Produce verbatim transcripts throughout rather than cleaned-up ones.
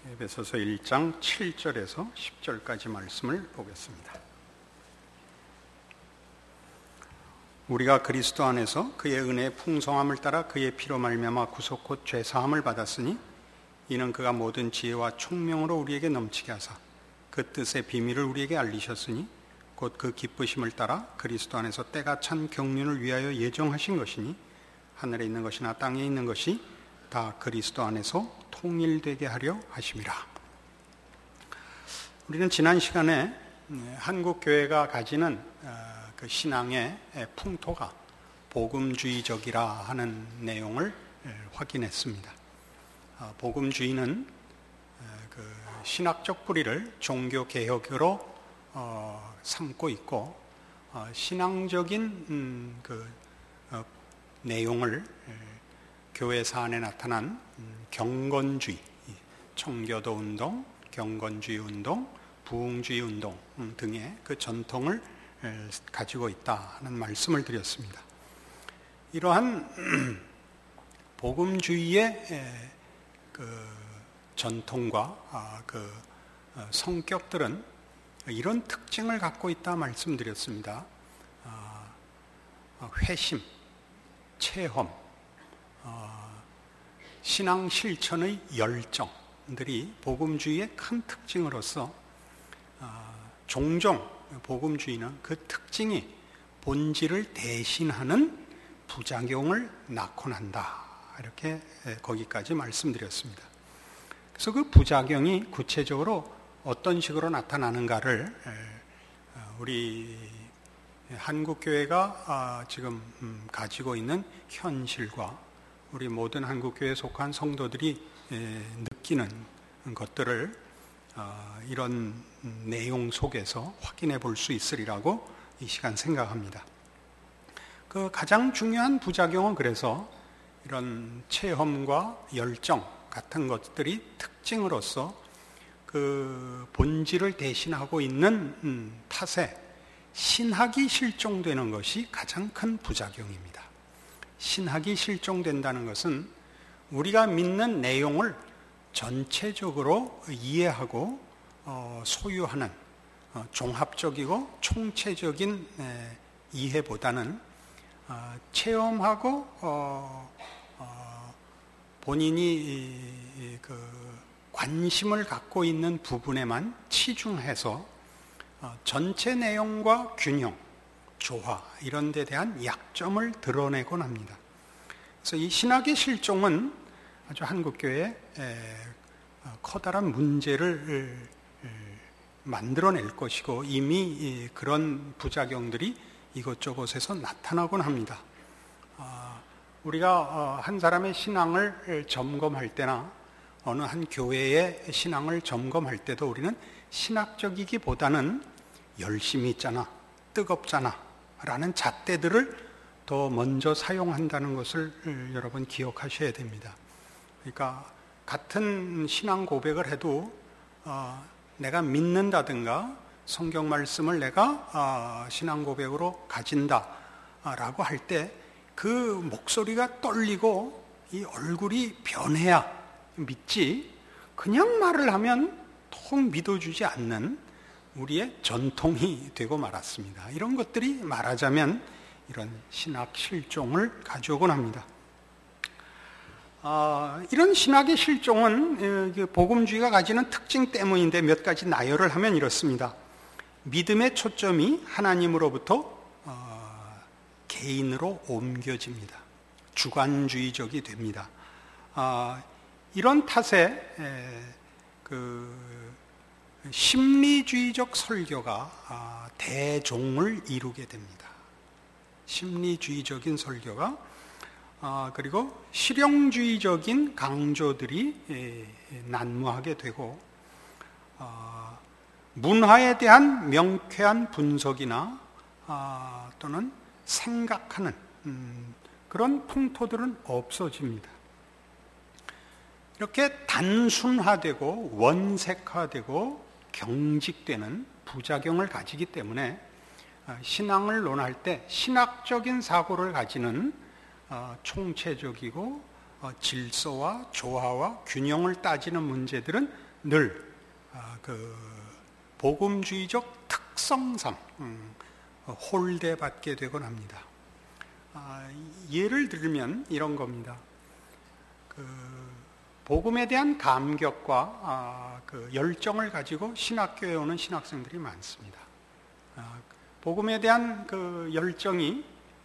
에베소서 일 장 칠 절에서 십 절까지 말씀을 보겠습니다. 우리가 그리스도 안에서 그의 은혜의 풍성함을 따라 그의 피로 말미암아 구속 곧 죄사함을 받았으니 이는 그가 모든 지혜와 총명으로 우리에게 넘치게 하사 그 뜻의 비밀을 우리에게 알리셨으니 곧 그 기쁘심을 따라 그리스도 안에서 때가 찬 경륜을 위하여 예정하신 것이니 하늘에 있는 것이나 땅에 있는 것이 다 그리스도 안에서 통일되게 하려 하심이라. 우리는 지난 시간에 한국 교회가 가지는 그 신앙의 풍토가 복음주의적이라 하는 내용을 확인했습니다. 복음주의는 그 신학적 뿌리를 종교 개혁으로 삼고 있고 신앙적인 그 내용을 교회사 안에 나타난 경건주의, 청교도 운동, 경건주의 운동, 부흥주의 운동 등의 그 전통을 가지고 있다는 말씀을 드렸습니다. 이러한 복음주의의 그 전통과 그 성격들은 이런 특징을 갖고 있다 말씀드렸습니다. 회심, 체험, 신앙 실천의 열정들이 복음주의의 큰 특징으로서 종종 복음주의는 그 특징이 본질을 대신하는 부작용을 낳곤 한다. 이렇게 거기까지 말씀드렸습니다. 그래서 그 부작용이 구체적으로 어떤 식으로 나타나는가를 우리 한국교회가 지금 가지고 있는 현실과 우리 모든 한국교회에 속한 성도들이 느끼는 것들을 이런 내용 속에서 확인해 볼 수 있으리라고 이 시간 생각합니다. 그 가장 중요한 부작용은 그래서 이런 체험과 열정 같은 것들이 특징으로서 그 본질을 대신하고 있는 탓에 신학이 실종되는 것이 가장 큰 부작용입니다. 신학이 실종된다는 것은 우리가 믿는 내용을 전체적으로 이해하고 소유하는 종합적이고 총체적인 이해보다는 체험하고 본인이 그 관심을 갖고 있는 부분에만 치중해서 전체 내용과 균형, 조화 이런 데 대한 약점을 드러내곤 합니다. 그래서 이 신학의 실종은 아주 한국교회에 커다란 문제를 만들어낼 것이고 이미 그런 부작용들이 이곳저곳에서 나타나곤 합니다. 우리가 한 사람의 신앙을 점검할 때나 어느 한 교회의 신앙을 점검할 때도 우리는 신학적이기보다는 열심히 있잖아, 뜨겁잖아 라는 잣대들을 더 먼저 사용한다는 것을 여러분 기억하셔야 됩니다. 그러니까 같은 신앙 고백을 해도 어, 내가 믿는다든가 성경 말씀을 내가 어, 신앙 고백으로 가진다 라고 할 때 그 목소리가 떨리고 이 얼굴이 변해야 믿지, 그냥 말을 하면 통 믿어주지 않는 우리의 전통이 되고 말았습니다. 이런 것들이 말하자면 이런 신학 실종을 가져오곤 합니다. 어, 이런 신학의 실종은 복음주의가 가지는 특징 때문인데 몇 가지 나열을 하면 이렇습니다. 믿음의 초점이 하나님으로부터 어, 개인으로 옮겨집니다. 주관주의적이 됩니다. 어, 이런 탓에 에, 그 심리주의적 설교가 아, 대종을 이루게 됩니다. 심리주의적인 설교가 아, 그리고 실용주의적인 강조들이 에, 난무하게 되고 아, 문화에 대한 명쾌한 분석이나 아, 또는 생각하는 음, 그런 풍토들은 없어집니다. 이렇게 단순화되고 원색화되고 경직되는 부작용을 가지기 때문에 신앙을 논할 때 신학적인 사고를 가지는 총체적이고 질서와 조화와 균형을 따지는 문제들은 늘 그 복음주의적 특성상 홀대받게 되곤 합니다. 예를 들면 이런 겁니다. 그 복음에 대한 감격과 그 열정을 가지고 신학교에 오는 신학생들이 많습니다. 복음에 대한 그 열정이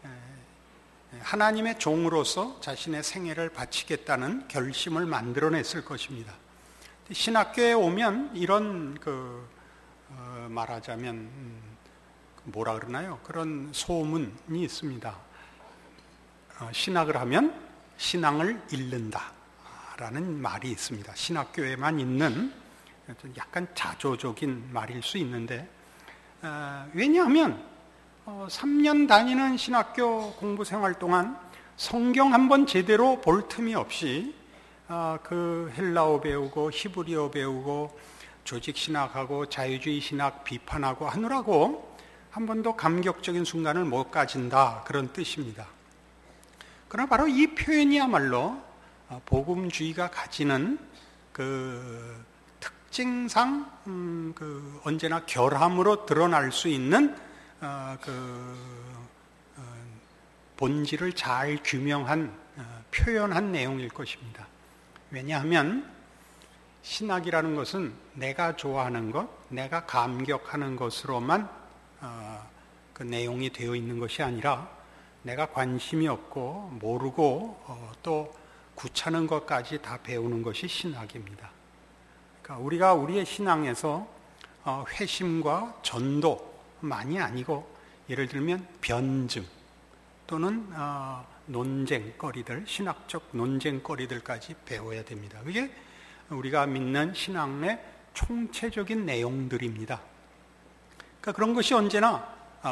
하나님의 종으로서 자신의 생애를 바치겠다는 결심을 만들어냈을 것입니다. 신학교에 오면 이런 그 어 말하자면 음 뭐라 그러나요? 그런 소문이 있습니다. 어 신학을 하면 신앙을 잃는다라는 말이 있습니다. 신학교에만 있는 약간 자조적인 말일 수 있는데, 어 왜냐하면 어 삼 년 다니는 신학교 공부 생활 동안 성경 한번 제대로 볼 틈이 없이 아, 그 헬라어 배우고 히브리어 배우고 조직신학하고 자유주의 신학 비판하고 하느라고 한 번도 감격적인 순간을 못 가진다, 그런 뜻입니다. 그러나 바로 이 표현이야말로 복음주의가 가지는 그 특징상 음, 그 언제나 결함으로 드러날 수 있는 어, 그 어, 본질을 잘 규명한 어, 표현한 내용일 것입니다. 왜냐하면 신학이라는 것은 내가 좋아하는 것, 내가 감격하는 것으로만 어, 그 내용이 되어 있는 것이 아니라 내가 관심이 없고 모르고 어, 또 구차는 것까지 다 배우는 것이 신학입니다. 그러니까 우리가 우리의 신앙에서 어, 회심과 전도만이 아니고, 예를 들면 변증 또는 어, 논쟁거리들, 신학적 논쟁거리들까지 배워야 됩니다. 그게 우리가 믿는 신앙의 총체적인 내용들입니다. 그러니까 그런 것이 언제나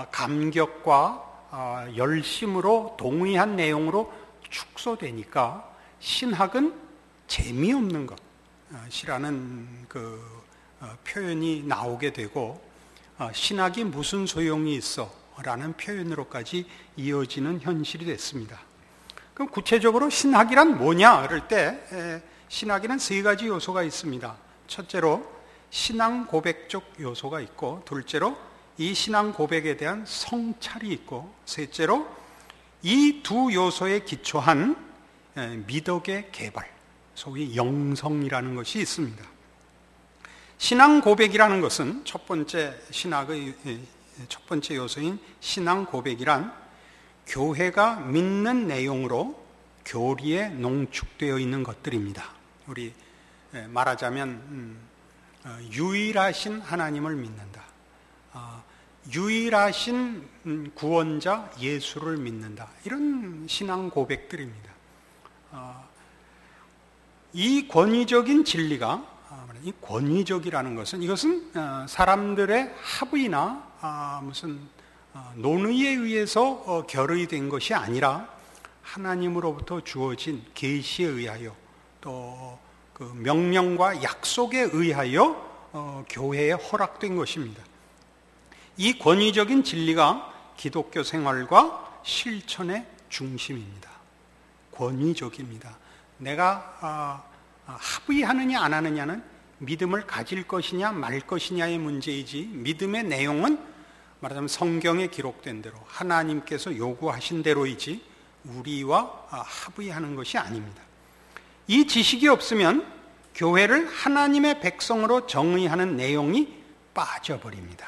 감격과 열심으로 동의한 내용으로 축소되니까 신학은 재미없는 것이라는 그 표현이 나오게 되고, 신학이 무슨 소용이 있어? 라는 표현으로까지 이어지는 현실이 됐습니다. 그럼 구체적으로 신학이란 뭐냐? 그럴 때 신학에는 세 가지 요소가 있습니다. 첫째로 신앙 고백적 요소가 있고, 둘째로 이 신앙 고백에 대한 성찰이 있고, 셋째로 이 두 요소에 기초한 미덕의 개발, 소위 영성이라는 것이 있습니다. 신앙 고백이라는 것은 첫 번째 신학의 첫 번째 요소인 신앙 고백이란 교회가 믿는 내용으로 교리에 농축되어 있는 것들입니다. 우리 말하자면 유일하신 하나님을 믿는다, 유일하신 구원자 예수를 믿는다, 이런 신앙 고백들입니다. 이 권위적인 진리가, 이 권위적이라는 것은, 이것은 사람들의 합의나 무슨 논의에 의해서 결의된 것이 아니라 하나님으로부터 주어진 계시에 의하여 또 그 명령과 약속에 의하여 교회에 허락된 것입니다. 이 권위적인 진리가 기독교 생활과 실천의 중심입니다. 권위적입니다. 내가 합의하느냐 안 하느냐는 믿음을 가질 것이냐 말 것이냐의 문제이지, 믿음의 내용은 말하자면 성경에 기록된 대로 하나님께서 요구하신 대로이지 우리와 합의하는 것이 아닙니다. 이 지식이 없으면 교회를 하나님의 백성으로 정의하는 내용이 빠져버립니다.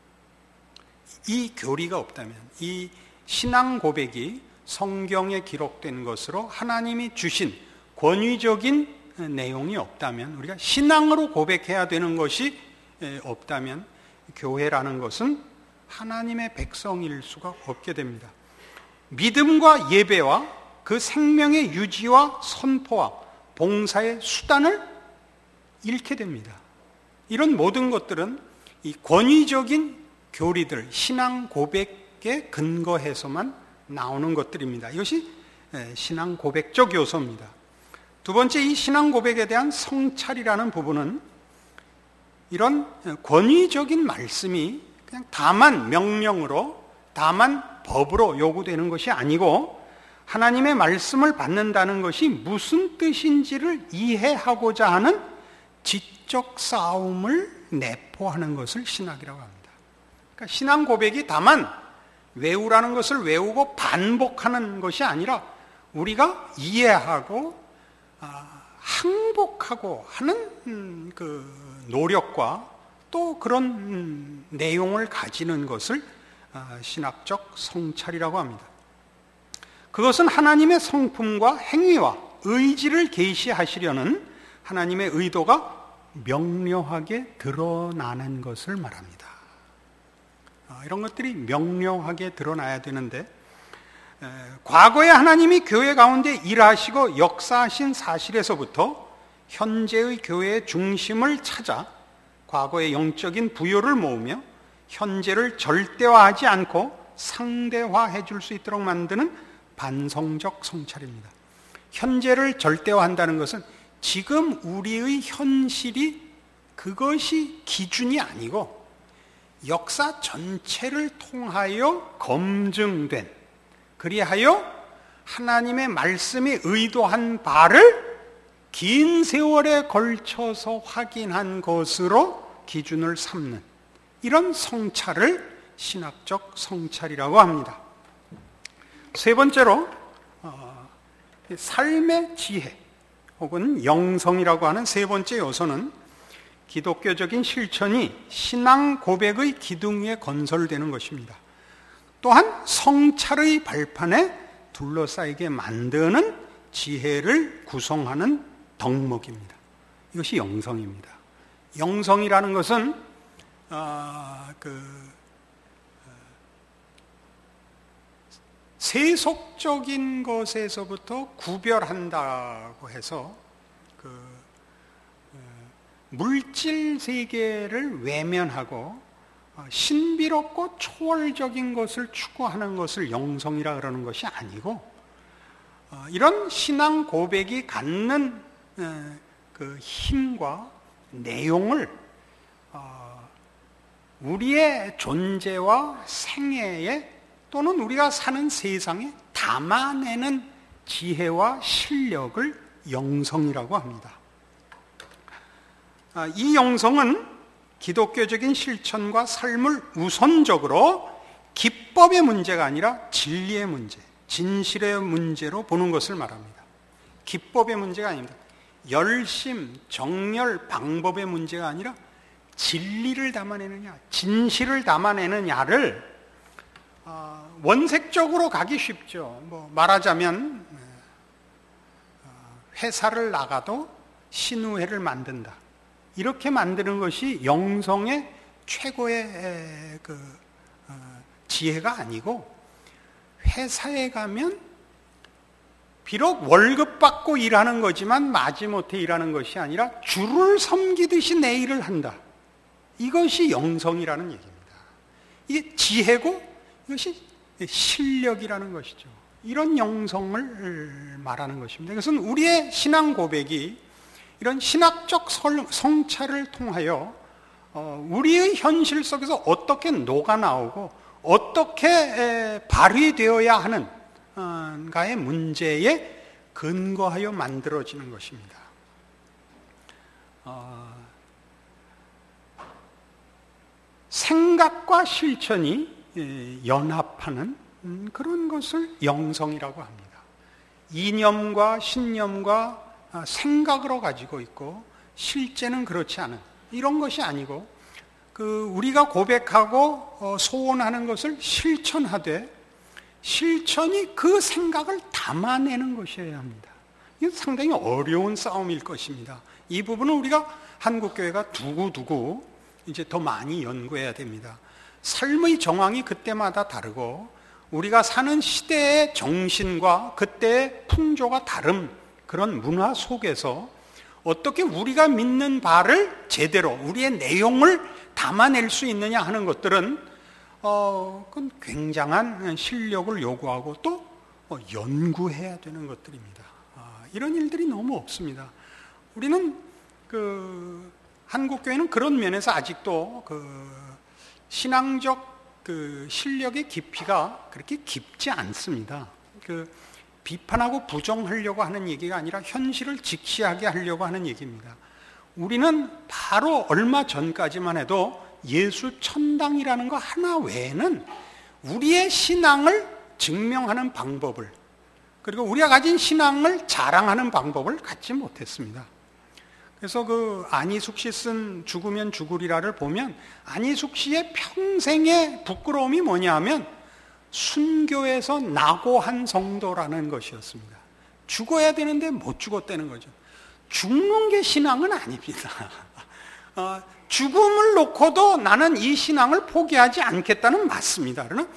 이 교리가 없다면, 이 신앙 고백이 성경에 기록된 것으로 하나님이 주신 권위적인 내용이 없다면, 우리가 신앙으로 고백해야 되는 것이 없다면 교회라는 것은 하나님의 백성일 수가 없게 됩니다. 믿음과 예배와 그 생명의 유지와 선포와 봉사의 수단을 잃게 됩니다. 이런 모든 것들은 이 권위적인 교리들, 신앙 고백에 근거해서만 나오는 것들입니다. 이것이 신앙 고백적 요소입니다. 두 번째, 이 신앙 고백에 대한 성찰이라는 부분은 이런 권위적인 말씀이 그냥 다만 명령으로, 다만 법으로 요구되는 것이 아니고 하나님의 말씀을 받는다는 것이 무슨 뜻인지를 이해하고자 하는 지적 싸움을 내포하는 것을 신학이라고 합니다. 그러니까 신앙 고백이 다만 외우라는 것을 외우고 반복하는 것이 아니라 우리가 이해하고 항복하고 하는 그 노력과 또 그런 내용을 가지는 것을 신학적 성찰이라고 합니다. 그것은 하나님의 성품과 행위와 의지를 계시하시려는 하나님의 의도가 명료하게 드러나는 것을 말합니다. 이런 것들이 명료하게 드러나야 되는데, 과거에 하나님이 교회 가운데 일하시고 역사하신 사실에서부터 현재의 교회의 중심을 찾아 과거의 영적인 부요를 모으며 현재를 절대화하지 않고 상대화해 줄 수 있도록 만드는 반성적 성찰입니다. 현재를 절대화한다는 것은 지금 우리의 현실이 그것이 기준이 아니고 역사 전체를 통하여 검증된, 그리하여 하나님의 말씀이 의도한 바를 긴 세월에 걸쳐서 확인한 것으로 기준을 삼는 이런 성찰을 신학적 성찰이라고 합니다. 세 번째로 어, 삶의 지혜 혹은 영성이라고 하는 세 번째 요소는 기독교적인 실천이 신앙 고백의 기둥 위에 건설되는 것입니다. 또한 성찰의 발판에 둘러싸이게 만드는 지혜를 구성하는 덕목입니다. 이것이 영성입니다. 영성이라는 것은 어, 그 세속적인 것에서부터 구별한다고 해서 그 물질 세계를 외면하고 신비롭고 초월적인 것을 추구하는 것을 영성이라 그러는 것이 아니고, 이런 신앙 고백이 갖는 그 힘과 내용을 우리의 존재와 생애에 또는 우리가 사는 세상에 담아내는 지혜와 실력을 영성이라고 합니다. 이 영성은 기독교적인 실천과 삶을 우선적으로 기법의 문제가 아니라 진리의 문제, 진실의 문제로 보는 것을 말합니다. 기법의 문제가 아닙니다. 열심, 정열, 방법의 문제가 아니라 진리를 담아내느냐, 진실을 담아내느냐를 원색적으로 가기 쉽죠. 뭐 말하자면 회사를 나가도 신우회를 만든다, 이렇게 만드는 것이 영성의 최고의 그 지혜가 아니고, 회사에 가면 비록 월급 받고 일하는 거지만 마지못해 일하는 것이 아니라 주를 섬기듯이 내 일을 한다, 이것이 영성이라는 얘기입니다. 이게 지혜고 이것이 실력이라는 것이죠. 이런 영성을 말하는 것입니다. 이것은 우리의 신앙 고백이 이런 신학적 성찰을 통하여 우리의 현실 속에서 어떻게 녹아나오고 어떻게 발휘되어야 하는가의 문제에 근거하여 만들어지는 것입니다. 생각과 실천이 연합하는 그런 것을 영성이라고 합니다. 이념과 신념과 생각으로 가지고 있고 실제는 그렇지 않은 이런 것이 아니고, 그 우리가 고백하고 소원하는 것을 실천하되 실천이 그 생각을 담아내는 것이어야 합니다. 이건 상당히 어려운 싸움일 것입니다. 이 부분은 우리가 한국교회가 두고두고 이제 더 많이 연구해야 됩니다. 삶의 정황이 그때마다 다르고 우리가 사는 시대의 정신과 그때의 풍조가 다른 그런 문화 속에서 어떻게 우리가 믿는 바를 제대로 우리의 내용을 담아낼 수 있느냐 하는 것들은 어, 그건 굉장한 실력을 요구하고 또 어, 연구해야 되는 것들입니다. 아, 이런 일들이 너무 없습니다. 우리는 그 한국교회는 그런 면에서 아직도 그 신앙적 그 실력의 깊이가 그렇게 깊지 않습니다. 그 비판하고 부정하려고 하는 얘기가 아니라 현실을 직시하게 하려고 하는 얘기입니다. 우리는 바로 얼마 전까지만 해도 예수 천당이라는 거 하나 외에는 우리의 신앙을 증명하는 방법을, 그리고 우리가 가진 신앙을 자랑하는 방법을 갖지 못했습니다. 그래서 그 안희숙 씨 쓴 죽으면 죽으리라를 보면 안희숙 씨의 평생의 부끄러움이 뭐냐면 순교에서 낙오한 성도라는 것이었습니다. 죽어야 되는데 못 죽었다는 거죠. 죽는 게 신앙은 아닙니다. 어, 죽음을 놓고도 나는 이 신앙을 포기하지 않겠다는 맞습니다. 그러나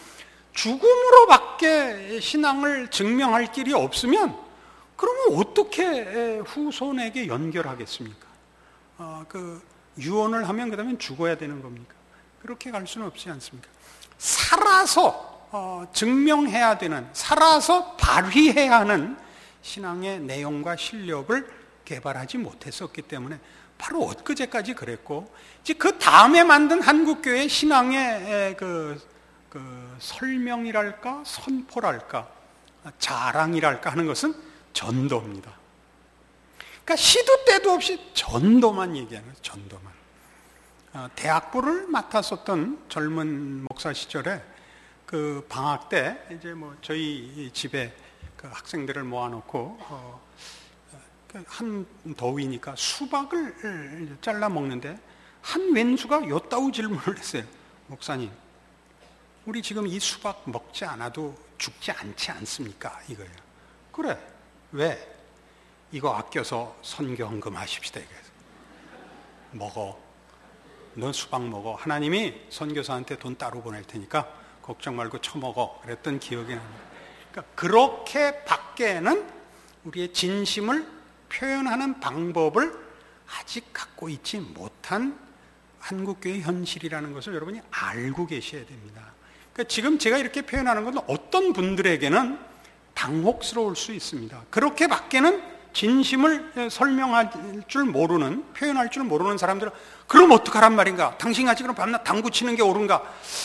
죽음으로밖에 신앙을 증명할 길이 없으면 그러면 어떻게 후손에게 연결하겠습니까? 어, 그 유언을 하면 그다음에 죽어야 되는 겁니까? 그렇게 갈 수는 없지 않습니까? 살아서 어, 증명해야 되는, 살아서 발휘해야 하는 신앙의 내용과 실력을 개발하지 못했었기 때문에 바로 엊그제까지 그랬고, 이제 그 다음에 만든 한국교회 신앙의 그, 그 설명이랄까 선포랄까 자랑이랄까 하는 것은 전도입니다. 그러니까 시도 때도 없이 전도만 얘기하는 거예요. 전도만. 어, 대학부를 맡았었던 젊은 목사 시절에 그 방학 때 이제 뭐 저희 집에 그 학생들을 모아놓고 어, 한 더위니까 수박을 잘라 먹는데 한 왼수가 요따우 질문을 했어요. 목사님, 우리 지금 이 수박 먹지 않아도 죽지 않지 않습니까? 이거예요. 그래. 왜? 이거 아껴서 선교헌금 하십시다. 이거예요. 먹어. 너 수박 먹어. 하나님이 선교사한테 돈 따로 보낼 테니까 걱정 말고 처먹어. 그랬던 기억이 납니다. 그러니까 그렇게 밖에는 우리의 진심을 표현하는 방법을 아직 갖고 있지 못한 한국교회 현실이라는 것을 여러분이 알고 계셔야 됩니다. 그러니까 지금 제가 이렇게 표현하는 것은 어떤 분들에게는 당혹스러울 수 있습니다. 그렇게 밖에는 진심을 설명할 줄 모르는, 표현할 줄 모르는 사람들은 그럼 어떡하란 말인가? 당신같이 그럼 밤낮 당구 치는 게 옳은가?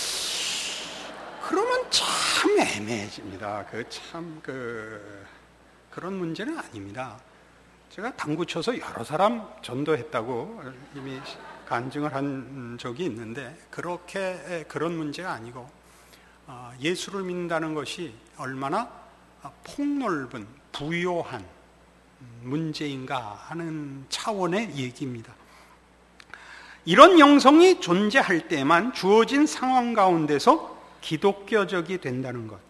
그러면 참 애매해집니다. 그 참 그 그런 문제는 아닙니다. 제가 당구 쳐서 여러 사람 전도했다고 이미 간증을 한 적이 있는데 그렇게 그런 문제가 아니고 예수를 믿는다는 것이 얼마나 폭넓은 부요한 문제인가 하는 차원의 얘기입니다. 이런 영성이 존재할 때만 주어진 상황 가운데서 기독교적이 된다는 것,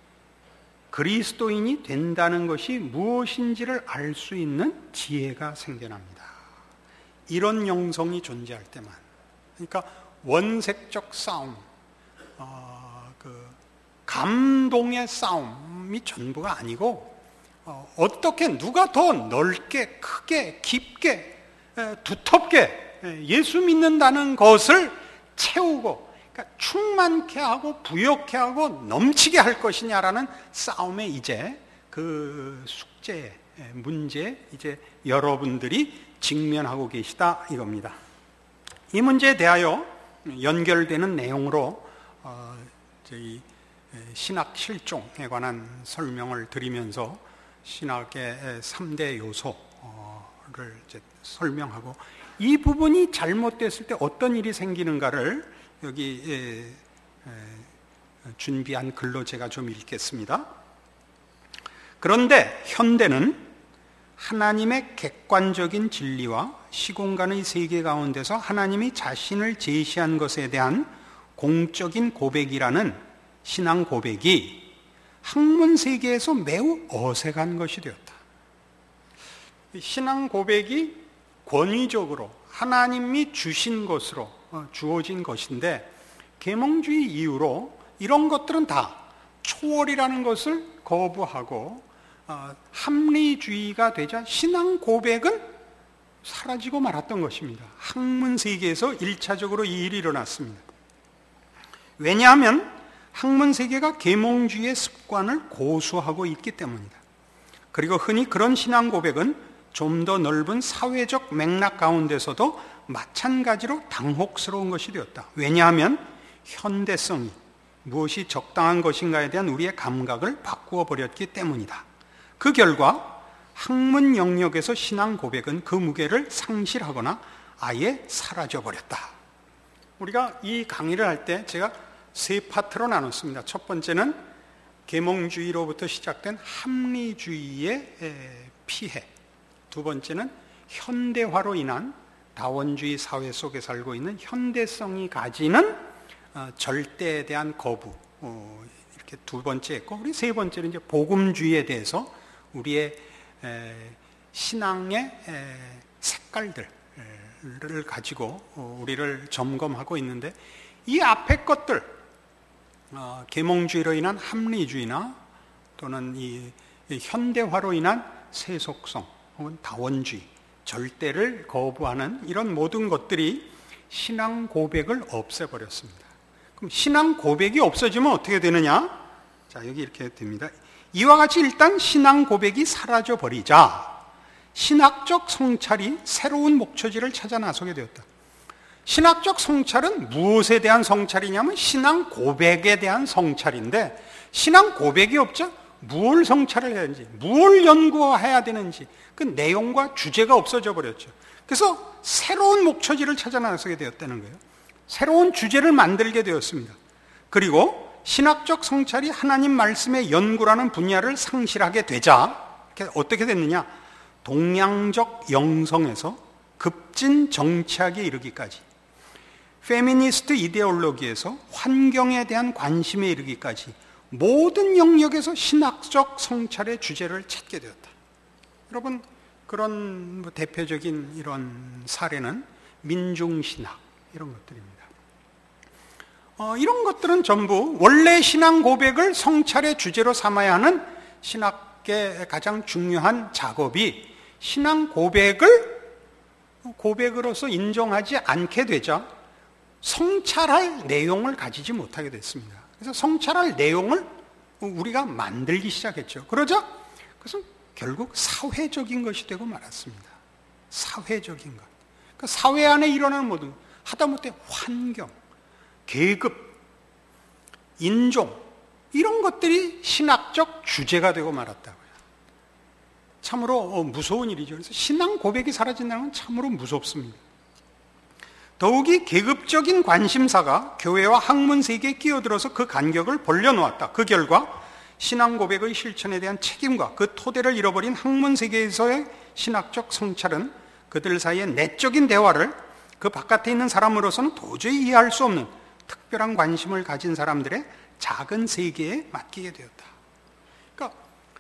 그리스도인이 된다는 것이 무엇인지를 알 수 있는 지혜가 생겨납니다. 이런 영성이 존재할 때만. 그러니까 원색적 싸움, 어, 그 감동의 싸움이 전부가 아니고 어, 어떻게 누가 더 넓게 크게 깊게 에, 두텁게 에, 예수 믿는다는 것을 채우고, 그러니까 충만케 하고 부욕케 하고 넘치게 할 것이냐라는 싸움에 이제 그 숙제 문제 이제 여러분들이 직면하고 계시다 이겁니다. 이 문제에 대하여 연결되는 내용으로 어, 저희 신학 실종에 관한 설명을 드리면서 신학의 삼 대 요소를 이제 설명하고, 이 부분이 잘못됐을 때 어떤 일이 생기는가를 여기 에, 에, 준비한 글로 제가 좀 읽겠습니다. 그런데 현대는 하나님의 객관적인 진리와 시공간의 세계 가운데서 하나님이 자신을 제시한 것에 대한 공적인 고백이라는 신앙 고백이 학문 세계에서 매우 어색한 것이 되었다. 신앙 고백이 권위적으로 하나님이 주신 것으로 주어진 것인데, 계몽주의 이후로 이런 것들은 다 초월이라는 것을 거부하고 어, 합리주의가 되자 신앙 고백은 사라지고 말았던 것입니다. 학문 세계에서 일차적으로 이 일이 일어났습니다. 왜냐하면 학문 세계가 계몽주의의 습관을 고수하고 있기 때문이다. 그리고 흔히 그런 신앙 고백은 좀 더 넓은 사회적 맥락 가운데서도 마찬가지로 당혹스러운 것이 되었다. 왜냐하면 현대성이 무엇이 적당한 것인가에 대한 우리의 감각을 바꾸어 버렸기 때문이다. 그 결과 학문 영역에서 신앙 고백은 그 무게를 상실하거나 아예 사라져버렸다. 우리가 이 강의를 할 때 제가 세 파트로 나눴습니다. 첫 번째는 계몽주의로부터 시작된 합리주의의 피해, 두 번째는 현대화로 인한 다원주의 사회 속에 살고 있는 현대성이 가지는 절대에 대한 거부, 이렇게 두 번째 했고, 우리 세 번째는 이제 복음주의에 대해서 우리의 신앙의 색깔들을 가지고 우리를 점검하고 있는데, 이 앞에 것들, 계몽주의로 인한 합리주의나 또는 이 현대화로 인한 세속성 혹은 다원주의, 절대를 거부하는 이런 모든 것들이 신앙 고백을 없애버렸습니다. 그럼 신앙 고백이 없어지면 어떻게 되느냐? 자, 여기 이렇게 됩니다. 이와 같이 일단 신앙 고백이 사라져 버리자 신학적 성찰이 새로운 목초지를 찾아 나서게 되었다. 신학적 성찰은 무엇에 대한 성찰이냐면 신앙 고백에 대한 성찰인데, 신앙 고백이 없자 무엇을 성찰을 해야 되는지, 무엇을 연구해야 되는지 그 내용과 주제가 없어져 버렸죠. 그래서 새로운 목초지를 찾아 나서게 되었다는 거예요. 새로운 주제를 만들게 되었습니다. 그리고 신학적 성찰이 하나님 말씀의 연구라는 분야를 상실하게 되자 어떻게 됐느냐? 동양적 영성에서 급진 정치학에 이르기까지, 페미니스트 이데올로기에서 환경에 대한 관심에 이르기까지 모든 영역에서 신학적 성찰의 주제를 찾게 되었다. 여러분, 그런 뭐 대표적인 이런 사례는 민중신학 이런 것들입니다. 어, 이런 것들은 전부 원래 신앙 고백을 성찰의 주제로 삼아야 하는 신학의 가장 중요한 작업이 신앙 고백을 고백으로서 인정하지 않게 되자 성찰할 내용을 가지지 못하게 됐습니다. 그래서 성찰할 내용을 우리가 만들기 시작했죠. 그러자 그래서 결국 사회적인 것이 되고 말았습니다. 사회적인 것. 그러니까 사회 안에 일어나는 모든, 하다못해 환경, 계급, 인종, 이런 것들이 신학적 주제가 되고 말았다고요. 참으로 무서운 일이죠. 그래서 신앙 고백이 사라진다는 건 참으로 무섭습니다. 더욱이 계급적인 관심사가 교회와 학문 세계에 끼어들어서 그 간격을 벌려놓았다. 그 결과 신앙 고백의 실천에 대한 책임과 그 토대를 잃어버린 학문 세계에서의 신학적 성찰은 그들 사이의 내적인 대화를 그 바깥에 있는 사람으로서는 도저히 이해할 수 없는 특별한 관심을 가진 사람들의 작은 세계에 맡기게 되었다. 그러니까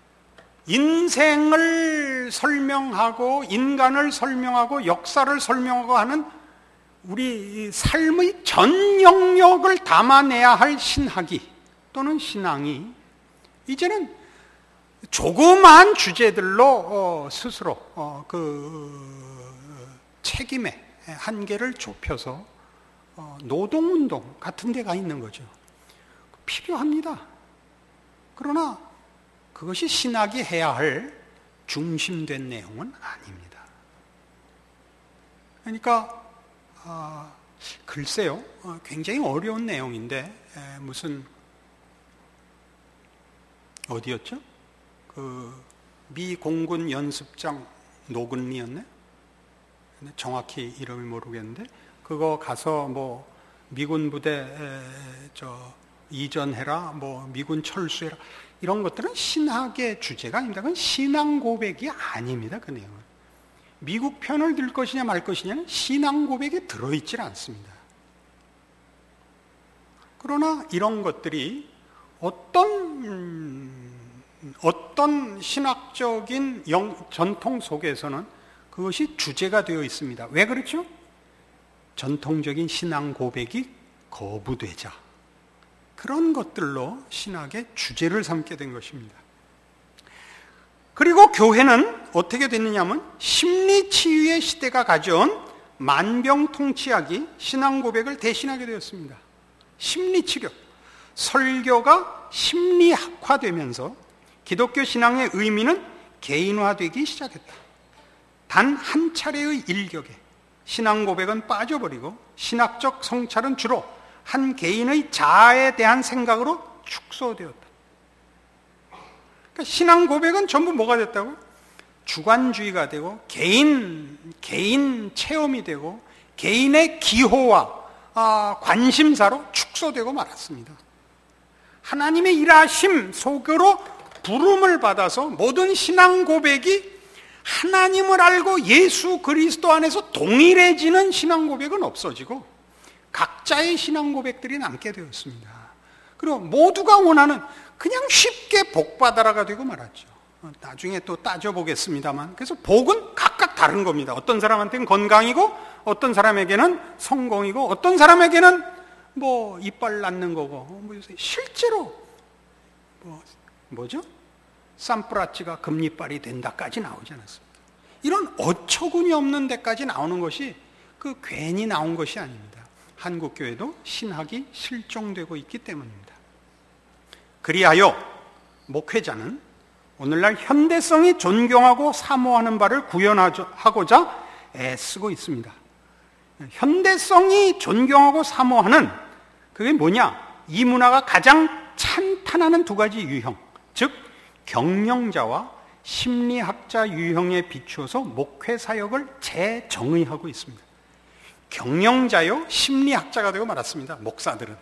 인생을 설명하고 인간을 설명하고 역사를 설명하고 하는 우리 삶의 전 영역을 담아내야 할 신학이 또는 신앙이 이제는 조그마한 주제들로 스스로 그 책임의 한계를 좁혀서 노동운동 같은 데가 있는 거죠. 필요합니다. 그러나 그것이 신학이 해야 할 중심된 내용은 아닙니다. 그러니까 아, 글쎄요, 어, 굉장히 어려운 내용인데 에, 무슨 어디였죠? 그 미 공군 연습장 노근리였네? 정확히 이름을 모르겠는데 그거 가서 뭐 미군 부대 에, 저 이전해라, 뭐 미군 철수해라, 이런 것들은 신학의 주제가 아닙니다. 그건 신앙 고백이 아닙니다. 그 내용은. 미국 편을 들 것이냐 말 것이냐는 신앙 고백에 들어있질 않습니다. 그러나 이런 것들이 어떤 음, 어떤 신학적인 영, 전통 속에서는 그것이 주제가 되어 있습니다. 왜 그렇죠? 전통적인 신앙 고백이 거부되자 그런 것들로 신학의 주제를 삼게 된 것입니다. 그리고 교회는 어떻게 됐느냐면 심리치유의 시대가 가져온 만병통치약이 신앙 고백을 대신하게 되었습니다. 심리치료, 설교가 심리학화되면서 기독교 신앙의 의미는 개인화되기 시작했다. 단 한 차례의 일격에 신앙 고백은 빠져버리고 신학적 성찰은 주로 한 개인의 자아에 대한 생각으로 축소되었다. 그러니까 신앙 고백은 전부 뭐가 됐다고? 주관주의가 되고 개인 개인 체험이 되고 개인의 기호와 아, 관심사로 축소되고 말았습니다. 하나님의 일하심 속으로 부름을 받아서 모든 신앙 고백이 하나님을 알고 예수 그리스도 안에서 동일해지는 신앙 고백은 없어지고 각자의 신앙 고백들이 남게 되었습니다. 그리고 모두가 원하는 그냥 쉽게 복받아라가 되고 말았죠. 나중에 또 따져보겠습니다만, 그래서 복은 각각 다른 겁니다. 어떤 사람한테는 건강이고 어떤 사람에게는 성공이고 어떤 사람에게는 뭐 이빨 낳는 거고, 뭐 요새 실제로 뭐 뭐죠? 산프라치가 금리빨이 된다까지 나오지 않았습니다. 이런 어처구니 없는 데까지 나오는 것이 그 괜히 나온 것이 아닙니다. 한국교회도 신학이 실종되고 있기 때문입니다. 그리하여 목회자는 오늘날 현대성이 존경하고 사모하는 바를 구현하고자 애쓰고 있습니다. 현대성이 존경하고 사모하는 그게 뭐냐? 이 문화가 가장 찬탄하는 두 가지 유형, 즉 경영자와 심리학자 유형에 비추어서 목회 사역을 재정의하고 있습니다. 경영자요, 심리학자가 되고 말았습니다. 목사들은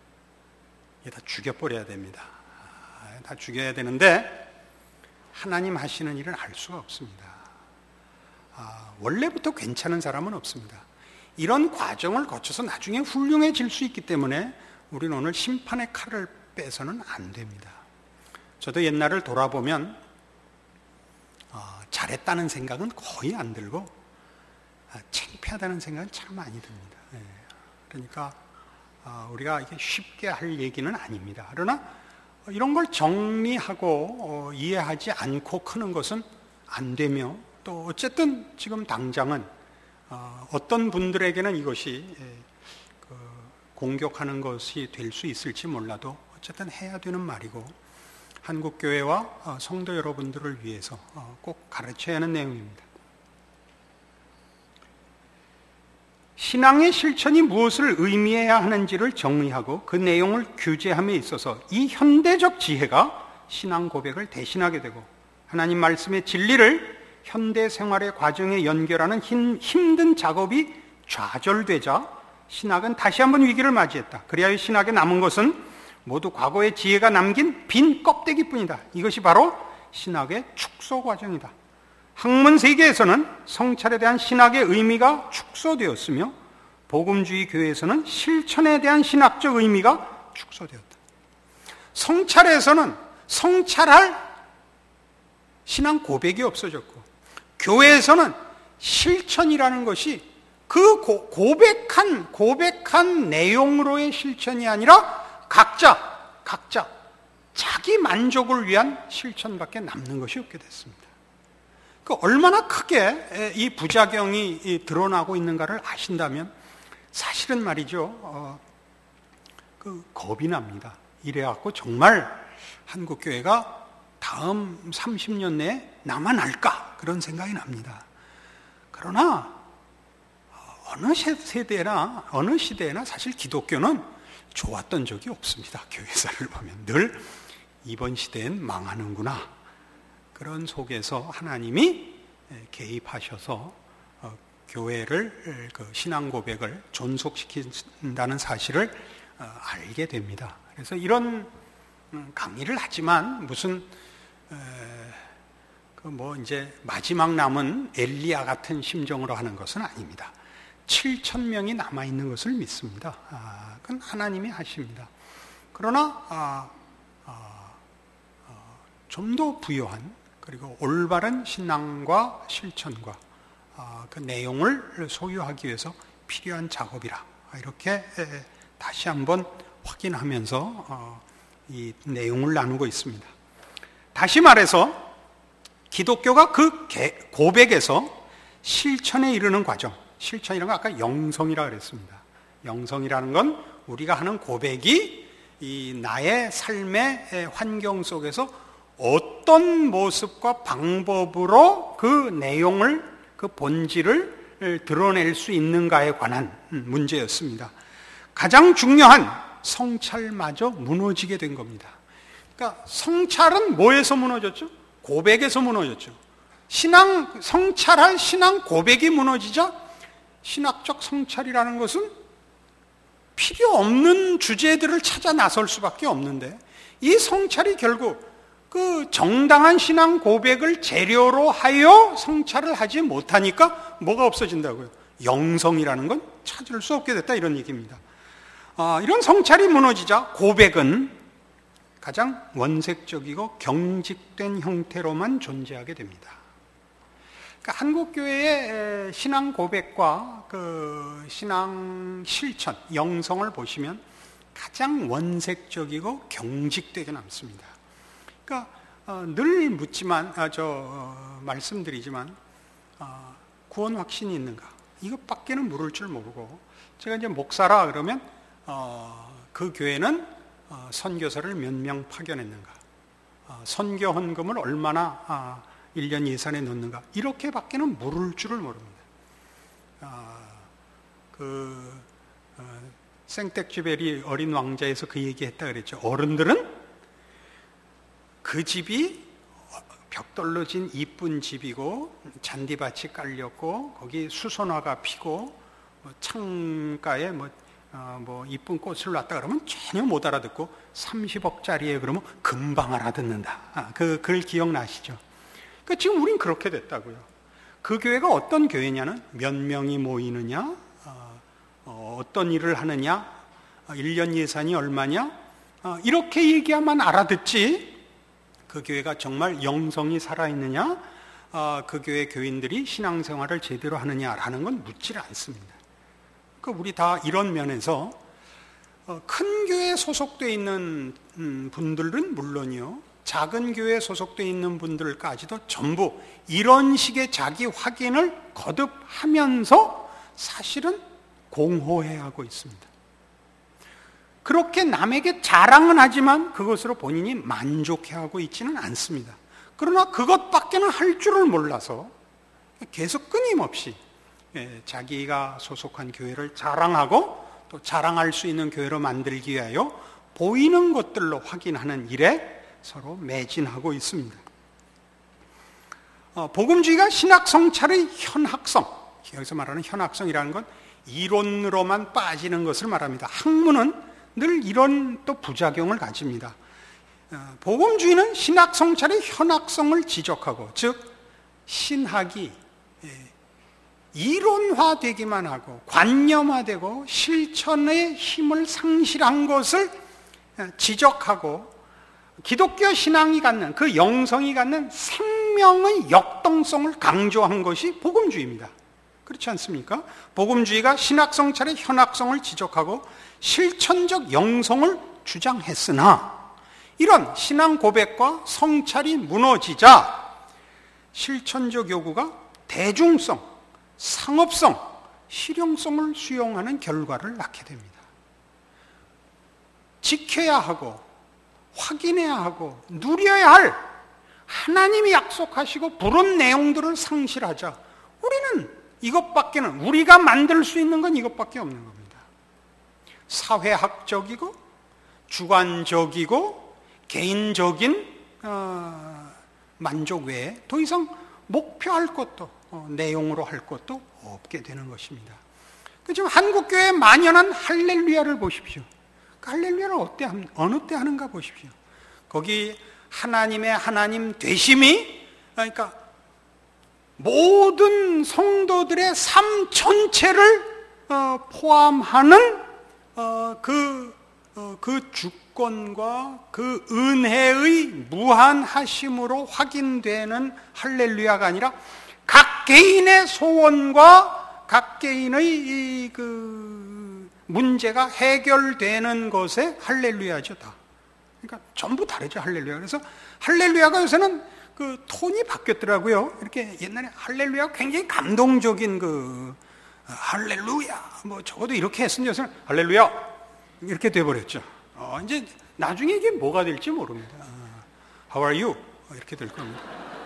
이게 다 죽여버려야 됩니다. 다 죽여야 되는데 하나님 하시는 일은 알 수가 없습니다. 아, 원래부터 괜찮은 사람은 없습니다. 이런 과정을 거쳐서 나중에 훌륭해질 수 있기 때문에 우리는 오늘 심판의 칼을 빼서는 안 됩니다. 저도 옛날을 돌아보면 어, 잘했다는 생각은 거의 안 들고 아, 창피하다는 생각은 참 많이 듭니다. 예. 그러니까 어, 우리가 이게 쉽게 할 얘기는 아닙니다. 그러나 이런 걸 정리하고 어, 이해하지 않고 크는 것은 안 되며, 또 어쨌든 지금 당장은 어, 어떤 분들에게는 이것이 예, 그 공격하는 것이 될 수 있을지 몰라도 어쨌든 해야 되는 말이고 한국교회와 어, 성도 여러분들을 위해서 어, 꼭 가르쳐야 하는 내용입니다. 신앙의 실천이 무엇을 의미해야 하는지를 정의하고 그 내용을 규제함에 있어서 이 현대적 지혜가 신앙 고백을 대신하게 되고 하나님 말씀의 진리를 현대 생활의 과정에 연결하는 힘, 힘든 작업이 좌절되자 신학은 다시 한번 위기를 맞이했다. 그리하여 신학에 남은 것은 모두 과거의 지혜가 남긴 빈 껍데기뿐이다. 이것이 바로 신학의 축소 과정이다. 학문 세계에서는 성찰에 대한 신학의 의미가 축소되었으며 복음주의 교회에서는 실천에 대한 신학적 의미가 축소되었다. 성찰에서는 성찰할 신앙 고백이 없어졌고 교회에서는 실천이라는 것이 그 고, 고백한 고백한 내용으로의 실천이 아니라 각자 각자 자기 만족을 위한 실천밖에 남는 것이 없게 됐습니다. 그 얼마나 크게 이 부작용이 드러나고 있는가를 아신다면 사실은 말이죠, 어, 그 겁이 납니다. 이래갖고 정말 한국교회가 다음 삼십 년 내에 남아날까 그런 생각이 납니다. 그러나 어느 세대나 어느 시대나 사실 기독교는 좋았던 적이 없습니다. 교회사를 보면 늘 이번 시대엔 망하는구나, 그런 속에서 하나님이 개입하셔서 교회를, 그 신앙 고백을 존속시킨다는 사실을 알게 됩니다. 그래서 이런 강의를 하지만 무슨 그 뭐 이제 마지막 남은 엘리야 같은 심정으로 하는 것은 아닙니다. 칠천 명이 남아 있는 것을 믿습니다. 아, 그건 하나님이 하십니다. 그러나 아, 아, 아, 좀 더 부유한 그리고 올바른 신앙과 실천과 어, 그 내용을 소유하기 위해서 필요한 작업이라 이렇게 다시 한번 확인하면서 어, 이 내용을 나누고 있습니다. 다시 말해서 기독교가 그 고백에서 실천에 이르는 과정, 실천이라는 건 아까 영성이라고 그랬습니다. 영성이라는 건 우리가 하는 고백이 이 나의 삶의 환경 속에서 어떤 모습과 방법으로 그 내용을, 그 본질을 드러낼 수 있는가에 관한 문제였습니다. 가장 중요한 성찰마저 무너지게 된 겁니다. 그러니까 성찰은 뭐에서 무너졌죠? 고백에서 무너졌죠. 신앙, 성찰할 신앙 고백이 무너지자 신학적 성찰이라는 것은 필요 없는 주제들을 찾아 나설 수밖에 없는데, 이 성찰이 결국 그 정당한 신앙 고백을 재료로 하여 성찰을 하지 못하니까 뭐가 없어진다고요? 영성이라는 건 찾을 수 없게 됐다, 이런 얘기입니다. 아, 이런 성찰이 무너지자 고백은 가장 원색적이고 경직된 형태로만 존재하게 됩니다. 그러니까 한국 교회의 신앙 고백과 그 신앙 실천, 영성을 보시면 가장 원색적이고 경직되게 남습니다. 그러니까 어, 늘 묻지만, 아, 저 어, 말씀드리지만 어, 구원 확신이 있는가? 이것밖에는 물을 줄 모르고, 제가 이제 목사라 그러면 어, 그 교회는 어, 선교사를 몇 명 파견했는가? 어, 선교 헌금을 얼마나 아, 일 년 예산에 넣는가? 이렇게밖에는 물을 줄을 모릅니다. 어, 그 어, 생텍쥐베리 어린 왕자에서 그 얘기했다 그랬죠. 어른들은 그 집이 벽돌로 진 이쁜 집이고 잔디밭이 깔렸고 거기 수선화가 피고 창가에 뭐, 어, 뭐 이쁜 꽃을 놨다 그러면 전혀 못 알아듣고 삼십억짜리에 그러면 금방 알아듣는다. 아, 그 글 기억나시죠? 그러니까 지금 우린 그렇게 됐다고요. 그 교회가 어떤 교회냐는 몇 명이 모이느냐, 어, 어, 어떤 일을 하느냐, 어, 일 년 예산이 얼마냐, 어, 이렇게 얘기하면 알아듣지, 그 교회가 정말 영성이 살아있느냐, 어, 그 교회 교인들이 신앙생활을 제대로 하느냐라는 건 묻질 않습니다. 그러니까 우리 다 이런 면에서 어, 큰 교회에 소속되어 있는 음, 분들은 물론이요, 작은 교회에 소속되어 있는 분들까지도 전부 이런 식의 자기 확인을 거듭하면서 사실은 공허해야 하고 있습니다. 그렇게 남에게 자랑은 하지만 그것으로 본인이 만족해하고 있지는 않습니다. 그러나 그것밖에는 할 줄을 몰라서 계속 끊임없이 자기가 소속한 교회를 자랑하고 또 자랑할 수 있는 교회로 만들기 위하여 보이는 것들로 확인하는 일에 서로 매진하고 있습니다. 어, 복음주의가 신학 성찰의 현학성, 여기서 말하는 현학성이라는 건 이론으로만 빠지는 것을 말합니다. 학문은 늘 이런 또 부작용을 가집니다. 어, 복음주의는 신학 성찰의 현학성을 지적하고, 즉 신학이 예, 이론화되기만 하고 관념화되고 실천의 힘을 상실한 것을 지적하고, 기독교 신앙이 갖는 그 영성이 갖는 생명의 역동성을 강조한 것이 복음주의입니다. 그렇지 않습니까? 복음주의가 신학 성찰의 현학성을 지적하고 실천적 영성을 주장했으나, 이런 신앙 고백과 성찰이 무너지자 실천적 요구가 대중성, 상업성, 실용성을 수용하는 결과를 낳게 됩니다. 지켜야 하고 확인해야 하고 누려야 할 하나님이 약속하시고 부른 내용들을 상실하자 우리는 이것밖에는, 우리가 만들 수 있는 건 이것밖에 없는 겁니다. 사회학적이고 주관적이고 개인적인 어, 만족 외에 더 이상 목표할 것도 어, 내용으로 할 것도 없게 되는 것입니다. 지금 한국교회에 만연한 할렐루야를 보십시오. 그 할렐루야를 어때, 어느 때 하는가 보십시오. 거기 하나님의 하나님 되심이, 그러니까 모든 성도들의 삶 전체를 어, 포함하는 어, 그, 어, 그 주권과 그 은혜의 무한하심으로 확인되는 할렐루야가 아니라 각 개인의 소원과 각 개인의 이, 그 문제가 해결되는 것에 할렐루야죠, 다. 그러니까 전부 다르죠, 할렐루야. 그래서 할렐루야가 요새는 그 톤이 바뀌었더라고요. 이렇게 옛날에 할렐루야가 굉장히 감동적인 그 할렐루야, 뭐 적어도 이렇게 했으면 요새는 할렐루야 이렇게 돼버렸죠. 어, 이제 나중에 이게 뭐가 될지 모릅니다. How are you? 이렇게 될 겁니다.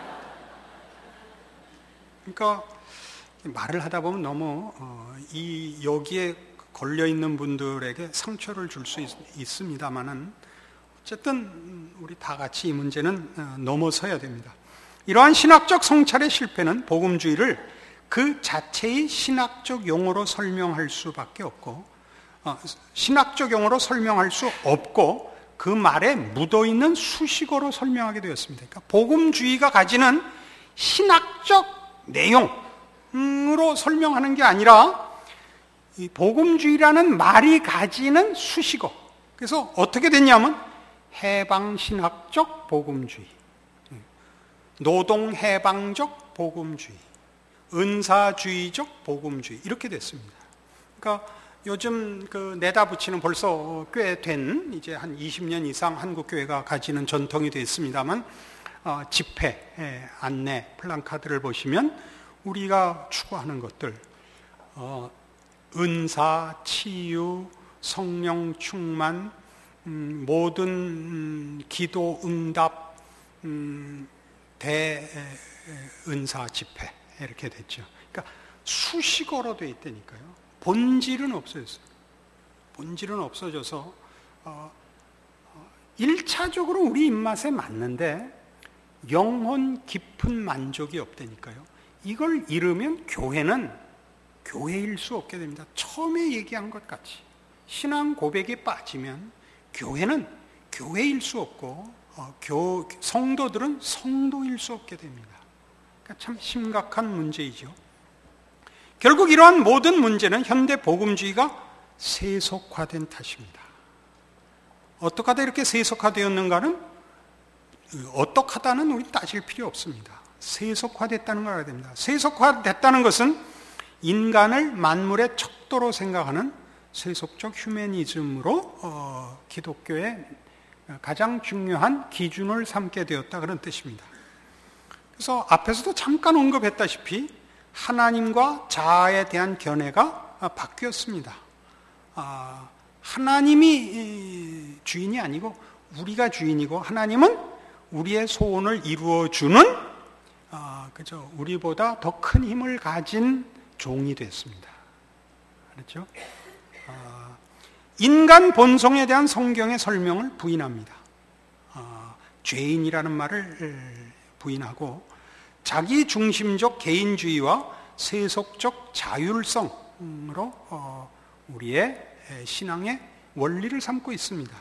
그러니까 말을 하다 보면 너무 어, 이 여기에 걸려 있는 분들에게 상처를 줄 수 있습니다만은, 어쨌든 우리 다 같이 이 문제는 넘어서야 됩니다. 이러한 신학적 성찰의 실패는 복음주의를 그 자체의 신학적 용어로 설명할 수밖에 없고, 어, 신학적 용어로 설명할 수 없고 그 말에 묻어있는 수식어로 설명하게 되었습니다. 그러니까 복음주의가 가지는 신학적 내용으로 설명하는 게 아니라 이 복음주의라는 말이 가지는 수식어. 그래서 어떻게 됐냐면 해방신학적 복음주의, 노동해방적 복음주의, 은사주의적 복음주의 이렇게 됐습니다. 그러니까 요즘 그 내다 붙이는 벌써 꽤 된 이제 한 이십 년 이상 한국 교회가 가지는 전통이 됐습니다만 어, 집회 안내 플랜카드를 보시면 우리가 추구하는 것들 어, 은사, 치유, 성령 충만, 음, 모든 음, 기도 응답, 음, 대은사 집회 이렇게 됐죠. 그러니까 수식어로 돼 있다니까요. 본질은 없어졌어요. 본질은 없어져서 어, 어, 일차적으로 우리 입맛에 맞는데 영혼 깊은 만족이 없다니까요. 이걸 잃으면 교회는 교회일 수 없게 됩니다. 처음에 얘기한 것 같이 신앙 고백에 빠지면 교회는 교회일 수 없고 어, 교, 성도들은 성도일 수 없게 됩니다. 그러니까 참 심각한 문제이죠. 결국 이러한 모든 문제는 현대 복음주의가 세속화된 탓입니다. 어떻게 하다 이렇게 세속화되었는가는 어떡하다는 우리 따질 필요 없습니다. 세속화됐다는 걸 알아야 됩니다. 세속화됐다는 것은 인간을 만물의 척도로 생각하는 세속적 휴머니즘으로 어, 기독교의 가장 중요한 기준을 삼게 되었다 그런 뜻입니다. 그래서 앞에서도 잠깐 언급했다시피 하나님과 자아에 대한 견해가 바뀌었습니다. 아, 하나님이 주인이 아니고 우리가 주인이고 하나님은 우리의 소원을 이루어주는 아, 그죠? 우리보다 더 큰 힘을 가진 종이 됐습니다. 그렇죠? 아, 인간 본성에 대한 성경의 설명을 부인합니다. 아, 죄인이라는 말을 부인하고 자기 중심적 개인주의와 세속적 자율성으로 어, 우리의 신앙의 원리를 삼고 있습니다.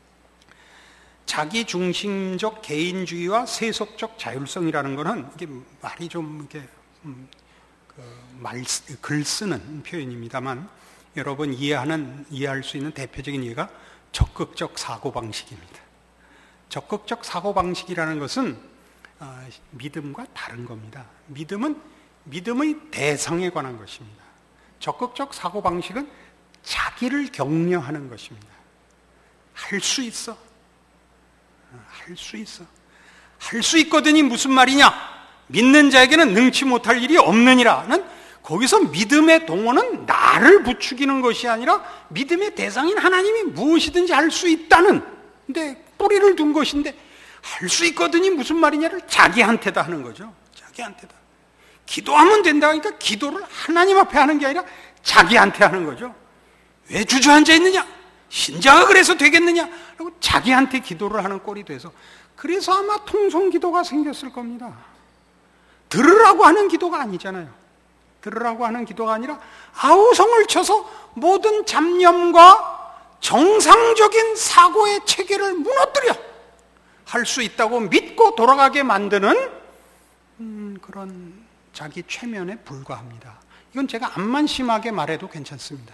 자기 중심적 개인주의와 세속적 자율성이라는 것은 이게 말이 좀 이렇게 음, 그 말, 글 쓰는 표현입니다만 여러분 이해하는 이해할 수 있는 대표적인 예가 적극적 사고 방식입니다. 적극적 사고 방식이라는 것은 어, 믿음과 다른 겁니다. 믿음은 믿음의 대상에 관한 것입니다. 적극적 사고 방식은 자기를 격려하는 것입니다. 할 수 있어. 할 수 있어. 할 수 있거든이 무슨 말이냐? 믿는 자에게는 능치 못할 일이 없느니라는 거기서 믿음의 동원은 나를 부추기는 것이 아니라 믿음의 대상인 하나님이 무엇이든지 할 수 있다는 근데 뿌리를 둔 것인데 할 수 있거든이 무슨 말이냐를 자기한테다 하는 거죠. 자기한테다. 기도하면 된다 하니까 기도를 하나님 앞에 하는 게 아니라 자기한테 하는 거죠. 왜 주저앉아 있느냐? 신자가 그래서 되겠느냐? 라고 자기한테 기도를 하는 꼴이 돼서 그래서 아마 통성기도가 생겼을 겁니다. 들으라고 하는 기도가 아니잖아요. 들으라고 하는 기도가 아니라 아우성을 쳐서 모든 잡념과 정상적인 사고의 체계를 무너뜨려 할 수 있다고 믿고 돌아가게 만드는 음, 그런 자기 최면에 불과합니다. 이건 제가 암만 심하게 말해도 괜찮습니다.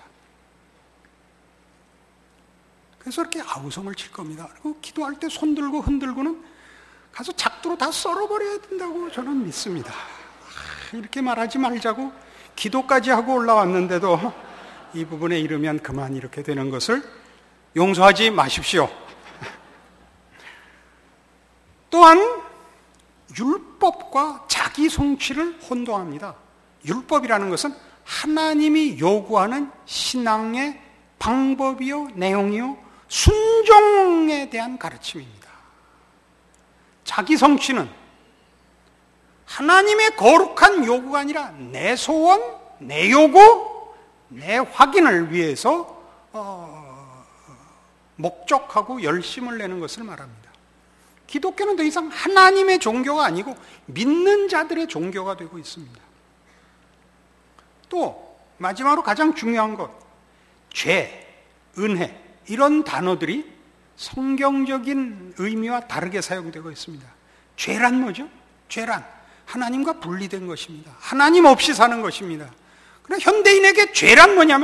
그래서 이렇게 아우성을 칠 겁니다. 그리고 기도할 때 손 들고 흔들고는 가서 작두로 다 썰어버려야 된다고 저는 믿습니다. 이렇게 말하지 말자고 기도까지 하고 올라왔는데도 이 부분에 이르면 그만 이렇게 되는 것을 용서하지 마십시오. 또한 율법과 자기 성취를 혼동합니다. 율법이라는 것은 하나님이 요구하는 신앙의 방법이요, 내용이요, 순종에 대한 가르침입니다. 자기 성취는 하나님의 거룩한 요구가 아니라 내 소원, 내 요구, 내 확인을 위해서 어, 목적하고 열심을 내는 것을 말합니다. 기독교는 더 이상 하나님의 종교가 아니고 믿는 자들의 종교가 되고 있습니다. 또 마지막으로 가장 중요한 것, 죄, 은혜, 이런 단어들이 성경적인 의미와 다르게 사용되고 있습니다. 죄란 뭐죠? 죄란 하나님과 분리된 것입니다. 하나님 없이 사는 것입니다. 그러나 현대인에게 죄란 뭐냐면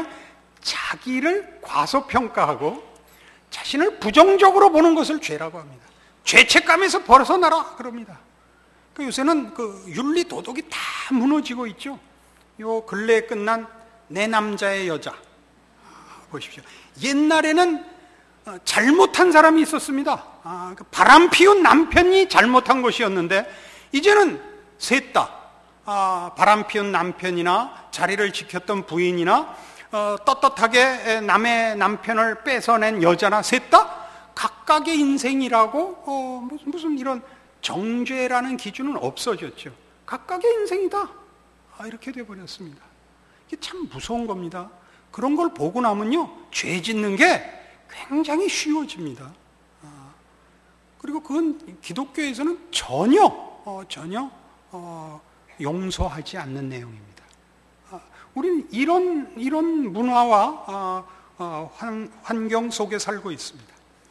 자기를 과소평가하고 자신을 부정적으로 보는 것을 죄라고 합니다. 죄책감에서 벗어나라 그럽니다. 그 요새는 그 윤리 도덕이 다 무너지고 있죠. 요 근래에 끝난 내 남자의 여자 보십시오. 옛날에는 잘못한 사람이 있었습니다. 아, 그 바람 피운 남편이 잘못한 것이었는데 이제는 셋 다 아, 바람 피운 남편이나 자리를 지켰던 부인이나 어, 떳떳하게 남의 남편을 뺏어낸 여자나 셋 다 각각의 인생이라고 어, 무슨, 무슨 이런 정죄라는 기준은 없어졌죠. 각각의 인생이다. 아, 이렇게 돼버렸습니다. 이게 참 무서운 겁니다. 그런 걸 보고 나면요, 죄 짓는 게 굉장히 쉬워집니다. 아, 그리고 그건 기독교에서는 전혀 어, 전혀 어, 용서하지 않는 내용입니다. 아, 우리는 이런 이런 문화와 어, 어, 환, 환경 속에 살고 있습니다.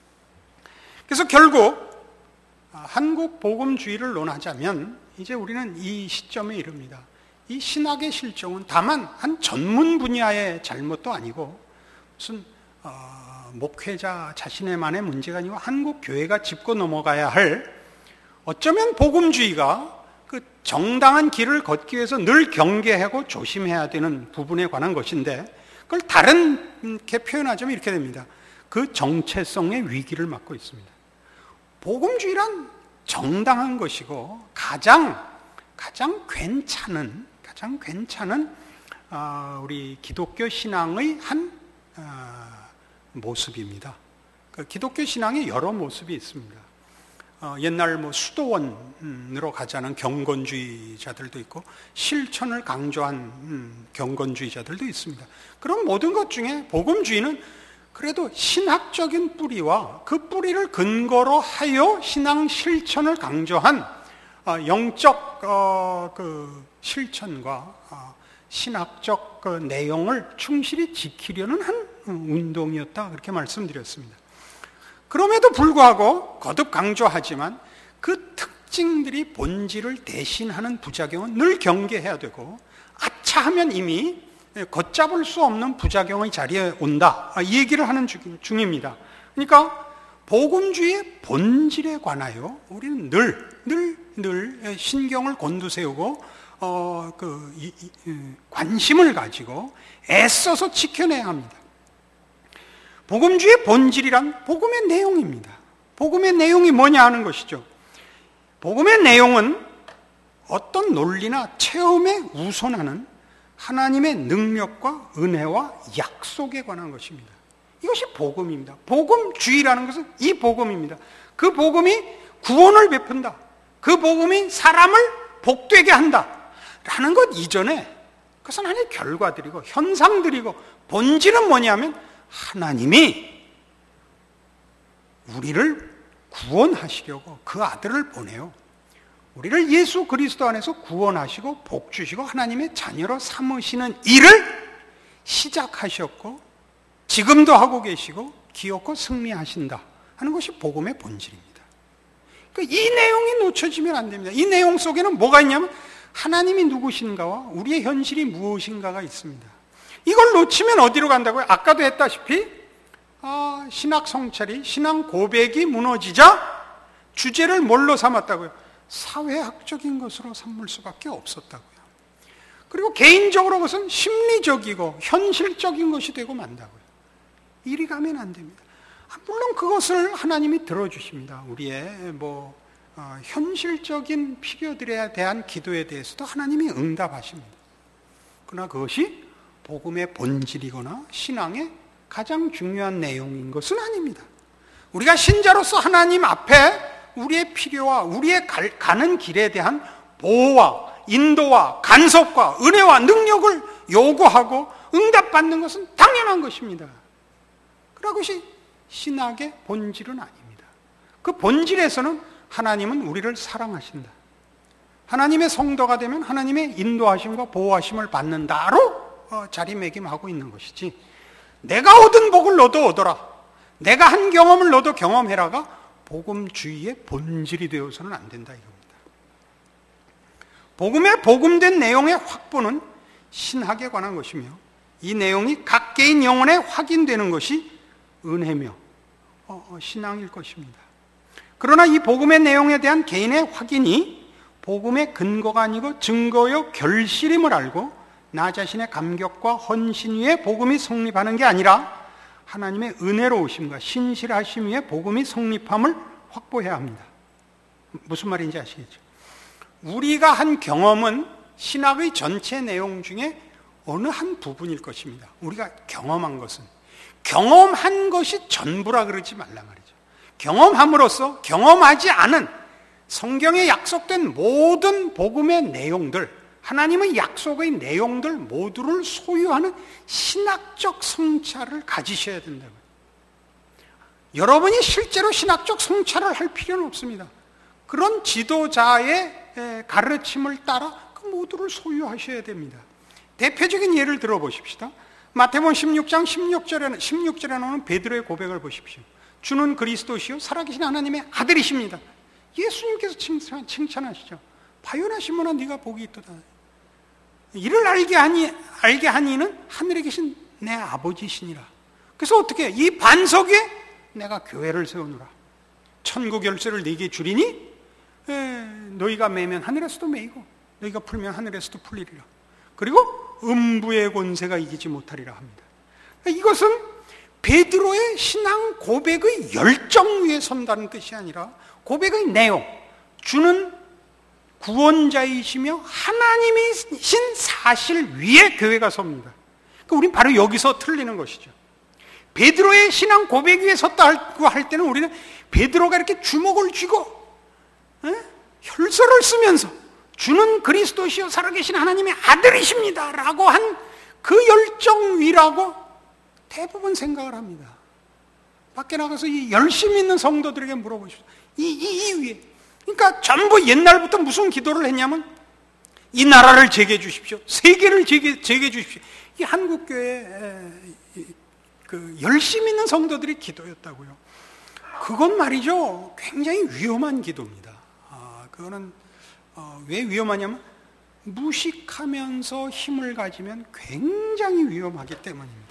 그래서 결국 한국 복음주의를 논하자면 이제 우리는 이 시점에 이릅니다. 이 신학의 실종은 다만 한 전문 분야의 잘못도 아니고 무슨 어, 목회자 자신의만의 문제가 아니고 한국 교회가 짚고 넘어가야 할, 어쩌면 복음주의가 그 정당한 길을 걷기 위해서 늘 경계하고 조심해야 되는 부분에 관한 것인데, 그걸 다른게 표현하자면 이렇게 됩니다. 그 정체성의 위기를 맞고 있습니다. 복음주의란 정당한 것이고 가장 가장 괜찮은 가장 괜찮은 어, 우리 기독교 신앙의 한 어, 모습입니다. 그 기독교 신앙에 여러 모습이 있습니다. 어, 옛날 뭐 수도원으로 가자는 경건주의자들도 있고 실천을 강조한 음, 경건주의자들도 있습니다. 그런 모든 것 중에 복음주의는 그래도 신학적인 뿌리와 그 뿌리를 근거로 하여 신앙 실천을 강조한 영적 그 실천과 신학적 그 내용을 충실히 지키려는 한 운동이었다, 그렇게 말씀드렸습니다. 그럼에도 불구하고 거듭 강조하지만 그 특징들이 본질을 대신하는 부작용은 늘 경계해야 되고, 아차 하면 이미 걷잡을 수 없는 부작용의 자리에 온다, 이 얘기를 하는 중입니다. 그러니까 복음주의의 본질에 관하여 우리는 늘, 늘, 늘 신경을 곤두세우고 어, 그, 이, 이, 관심을 가지고 애써서 지켜내야 합니다. 복음주의의 본질이란 복음의 내용입니다. 복음의 내용이 뭐냐 하는 것이죠. 복음의 내용은 어떤 논리나 체험에 우선하는 하나님의 능력과 은혜와 약속에 관한 것입니다. 이것이 복음입니다. 복음주의라는 것은 이 복음입니다. 그 복음이 구원을 베푼다, 그 복음이 사람을 복되게 한다 라는 것 이전에 그것은 하나의 결과들이고 현상들이고, 본질은 뭐냐면 하나님이 우리를 구원하시려고 그 아들을 보내요. 우리를 예수 그리스도 안에서 구원하시고 복 주시고 하나님의 자녀로 삼으시는 일을 시작하셨고 지금도 하고 계시고 기어코 승리하신다 하는 것이 복음의 본질입니다. 그러니까 이 내용이 놓쳐지면 안 됩니다. 이 내용 속에는 뭐가 있냐면 하나님이 누구신가와 우리의 현실이 무엇인가가 있습니다. 이걸 놓치면 어디로 간다고요? 아까도 했다시피 아, 신학 성찰이, 신앙 고백이 무너지자 주제를 뭘로 삼았다고요? 사회학적인 것으로 삼을 수밖에 없었다고요. 그리고 개인적으로 그것은 심리적이고 현실적인 것이 되고 만다고요. 이리 가면 안 됩니다. 물론 그것을 하나님이 들어주십니다. 우리의 뭐 어, 현실적인 필요들에 대한 기도에 대해서도 하나님이 응답하십니다. 그러나 그것이 복음의 본질이거나 신앙의 가장 중요한 내용인 것은 아닙니다. 우리가 신자로서 하나님 앞에 우리의 필요와 우리의 갈, 가는 길에 대한 보호와 인도와 간섭과 은혜와 능력을 요구하고 응답받는 것은 당연한 것입니다. 그러나 그것이 신학의 본질은 아닙니다. 그 본질에서는 하나님은 우리를 사랑하신다. 하나님의 성도가 되면 하나님의 인도하심과 보호하심을 받는다로 자리매김하고 있는 것이지, 내가 얻은 복을 너도 얻어라, 내가 한 경험을 너도 경험해라가 복음주의의 본질이 되어서는 안 된다 이겁니다. 복음의 복음된 내용의 확보는 신학에 관한 것이며, 이 내용이 각 개인 영혼에 확인되는 것이 은혜며 어, 신앙일 것입니다. 그러나 이 복음의 내용에 대한 개인의 확인이 복음의 근거가 아니고 증거요 결실임을 알고 나 자신의 감격과 헌신 위에 복음이 성립하는 게 아니라 하나님의 은혜로우심과 신실하심 위에 복음이 성립함을 확보해야 합니다. 무슨 말인지 아시겠죠? 우리가 한 경험은 신학의 전체 내용 중에 어느 한 부분일 것입니다. 우리가 경험한 것은, 경험한 것이 전부라 그러지 말란 말이죠. 경험함으로써 경험하지 않은 성경에 약속된 모든 복음의 내용들, 하나님의 약속의 내용들 모두를 소유하는 신학적 성찰을 가지셔야 된다고요. 여러분이 실제로 신학적 성찰을 할 필요는 없습니다. 그런 지도자의 가르침을 따라 그 모두를 소유하셔야 됩니다. 대표적인 예를 들어보십시다. 마태복음 십육 장 십육 절에, 십육 절에 나오는 베드로의 고백을 보십시오. 주는 그리스도시요 살아계신 하나님의 아들이십니다. 예수님께서 칭찬, 칭찬하시죠. 바요나 시몬아 네가 복이 있도다. 이를 알게 하니, 알게 하니는 하늘에 계신 내 아버지시니라. 그래서 어떻게 이 반석 위에 내가 교회를 세우노라. 천국 열쇠를 네게 주리니 에, 너희가 매면 하늘에서도 매이고 너희가 풀면 하늘에서도 풀리리라. 그리고 음부의 권세가 이기지 못하리라 합니다. 이것은 베드로의 신앙 고백의 열정 위에 선다는 뜻이 아니라 고백의 내용, 주는 구원자이시며 하나님이신 사실 위에 교회가 섭니다. 그러니까 우린 바로 여기서 틀리는 것이죠. 베드로의 신앙 고백 위에 섰다고 할 때는 우리는 베드로가 이렇게 주먹을 쥐고 에? 혈서를 쓰면서 주는 그리스도시요 살아계신 하나님의 아들이십니다 라고 한 그 열정 위라고 대부분 생각을 합니다. 밖에 나가서 이 열심히 있는 성도들에게 물어보십시오. 이, 이, 이 위에. 그러니까 전부 옛날부터 무슨 기도를 했냐면 이 나라를 제게 주십시오. 세계를 제게, 제게 주십시오. 이 한국교회 그 열심히 있는 성도들이 기도였다고요. 그건 말이죠. 굉장히 위험한 기도입니다. 아, 그거는 어, 왜 위험하냐면 무식하면서 힘을 가지면 굉장히 위험하기 때문입니다.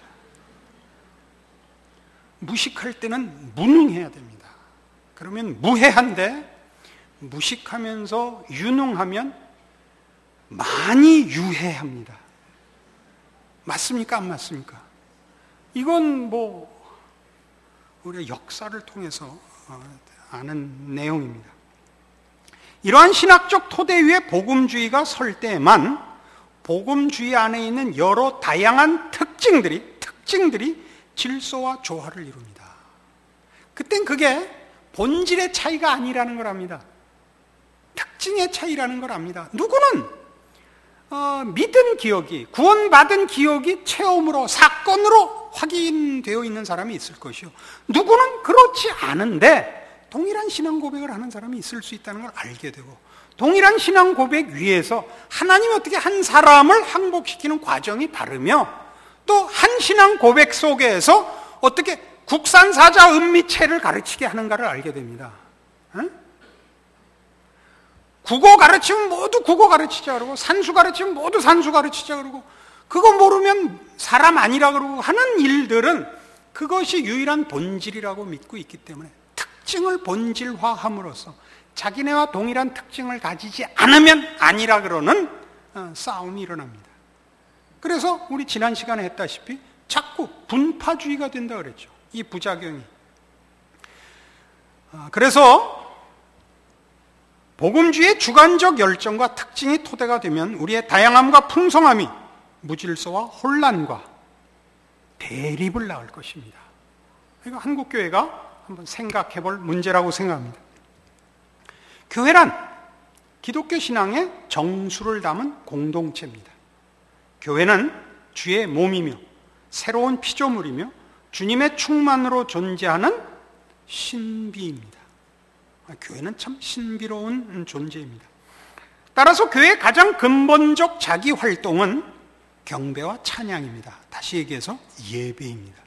무식할 때는 무능해야 됩니다. 그러면 무해한데 무식하면서 유능하면 많이 유해합니다. 맞습니까? 안 맞습니까? 이건 뭐 우리가 역사를 통해서 아는 내용입니다. 이러한 신학적 토대 위에 복음주의가 설 때에만 복음주의 안에 있는 여러 다양한 특징들이 특징들이 질서와 조화를 이룹니다. 그땐 그게 본질의 차이가 아니라는 걸 압니다. 특징의 차이라는 걸 압니다. 누구는 어, 믿은 기억이, 구원받은 기억이 체험으로, 사건으로 확인되어 있는 사람이 있을 것이요. 누구는 그렇지 않은데 동일한 신앙 고백을 하는 사람이 있을 수 있다는 걸 알게 되고, 동일한 신앙 고백 위에서 하나님이 어떻게 한 사람을 항복시키는 과정이 다르며, 또 한 신앙 고백 속에서 어떻게 국산사자 은미체를 가르치게 하는가를 알게 됩니다. 응? 국어 가르치면 모두 국어 가르치자 그러고, 산수 가르치면 모두 산수 가르치자 그러고, 그거 모르면 사람 아니라 그러고 하는 일들은 그것이 유일한 본질이라고 믿고 있기 때문에 특징을 본질화함으로써 자기네와 동일한 특징을 가지지 않으면 아니라 그러는 싸움이 일어납니다. 그래서 우리 지난 시간에 했다시피 자꾸 분파주의가 된다 그랬죠. 이 부작용이. 그래서 복음주의의 주관적 열정과 특징이 토대가 되면 우리의 다양함과 풍성함이 무질서와 혼란과 대립을 낳을 것입니다. 이거 한국교회가 한번 생각해 볼 문제라고 생각합니다. 교회란 기독교 신앙의 정수를 담은 공동체입니다. 교회는 주의 몸이며 새로운 피조물이며 주님의 충만으로 존재하는 신비입니다. 교회는 참 신비로운 존재입니다. 따라서 교회의 가장 근본적 자기 활동은 경배와 찬양입니다. 다시 얘기해서 예배입니다.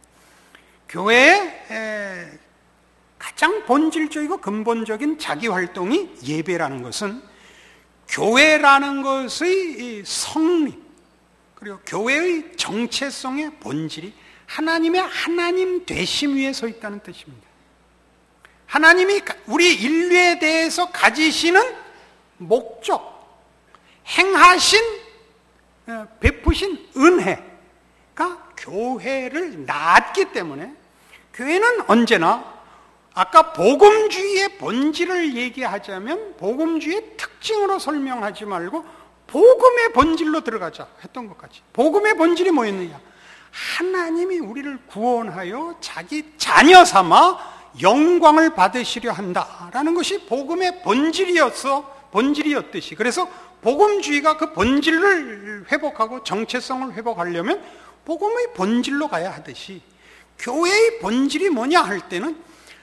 교회의 가장 본질적이고 근본적인 자기 활동이 예배라는 것은 교회라는 것의 성립, 그리고 교회의 정체성의 본질이 하나님의 하나님 되심 위에 서 있다는 뜻입니다. 하나님이 우리 인류에 대해서 가지시는 목적, 행하신, 베푸신 은혜가 교회를 낳았기 때문에 교회는 언제나 아까 복음주의의 본질을 얘기하자면 복음주의의 특징으로 설명하지 말고 복음의 본질로 들어가자 했던 것까지. 복음의 본질이 뭐였느냐? 하나님이 우리를 구원하여 자기 자녀 삼아 영광을 받으시려 한다라는 것이 복음의 본질이었어, 본질이었듯이. 그래서 복음주의가 그 본질을 회복하고 정체성을 회복하려면 복음의 본질로 가야 하듯이 교회의 본질이 뭐냐 할 때는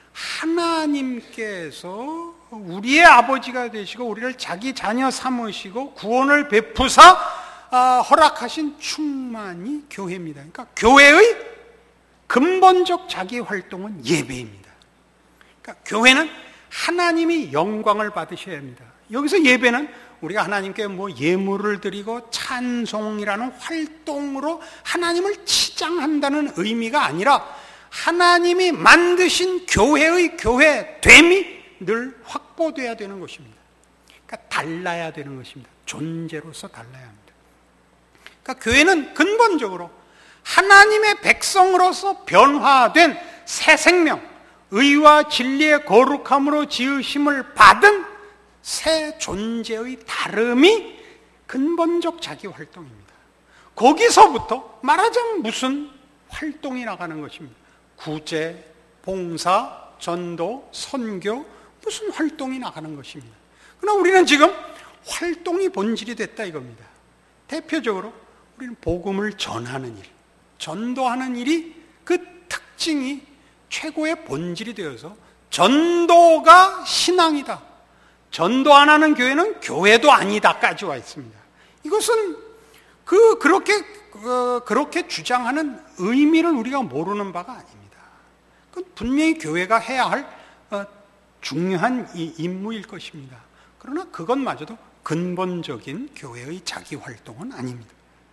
하나님께서 우리의 아버지가 되시고 우리를 자기 자녀 삼으시고 구원을 베푸사 허락하신 충만이 교회입니다. 그러니까 교회의 근본적 자기 활동은 예배입니다. 그러니까 교회는 하나님이 영광을 받으셔야 합니다. 여기서 예배는 우리가 하나님께 뭐 예물을 드리고 찬송이라는 활동으로 하나님을 치장한다는 의미가 아니라 하나님이 만드신 교회의 교회됨이 늘 확보돼야 되는 것입니다. 그러니까 달라야 되는 것입니다. 존재로서 달라야 합니다. 그러니까 교회는 근본적으로 하나님의 백성으로서 변화된 새 생명, 의와 진리의 거룩함으로 지으심을 받은 새 존재의 다름이 근본적 자기 활동입니다. 거기서부터 말하자면 무슨 활동이 나가는 것입니다. 구제, 봉사, 전도, 선교, 무슨 활동이 나가는 것입니다. 그러나 우리는 지금 활동이 본질이 됐다 이겁니다. 대표적으로 우리는 복음을 전하는 일, 전도하는 일이 그 특징이 최고의 본질이 되어서 전도가 신앙이다, 전도 안 하는 교회는 교회도 아니다까지 와 있습니다. 이것은 그 그렇게 그, 그렇게 주장하는 의미를 우리가 모르는 바가 아닙니다. 그건 분명히 교회가 해야 할 어, 중요한 이 임무일 것입니다. 그러나 그것마저도 근본적인 교회의 자기 활동은 아닙니다.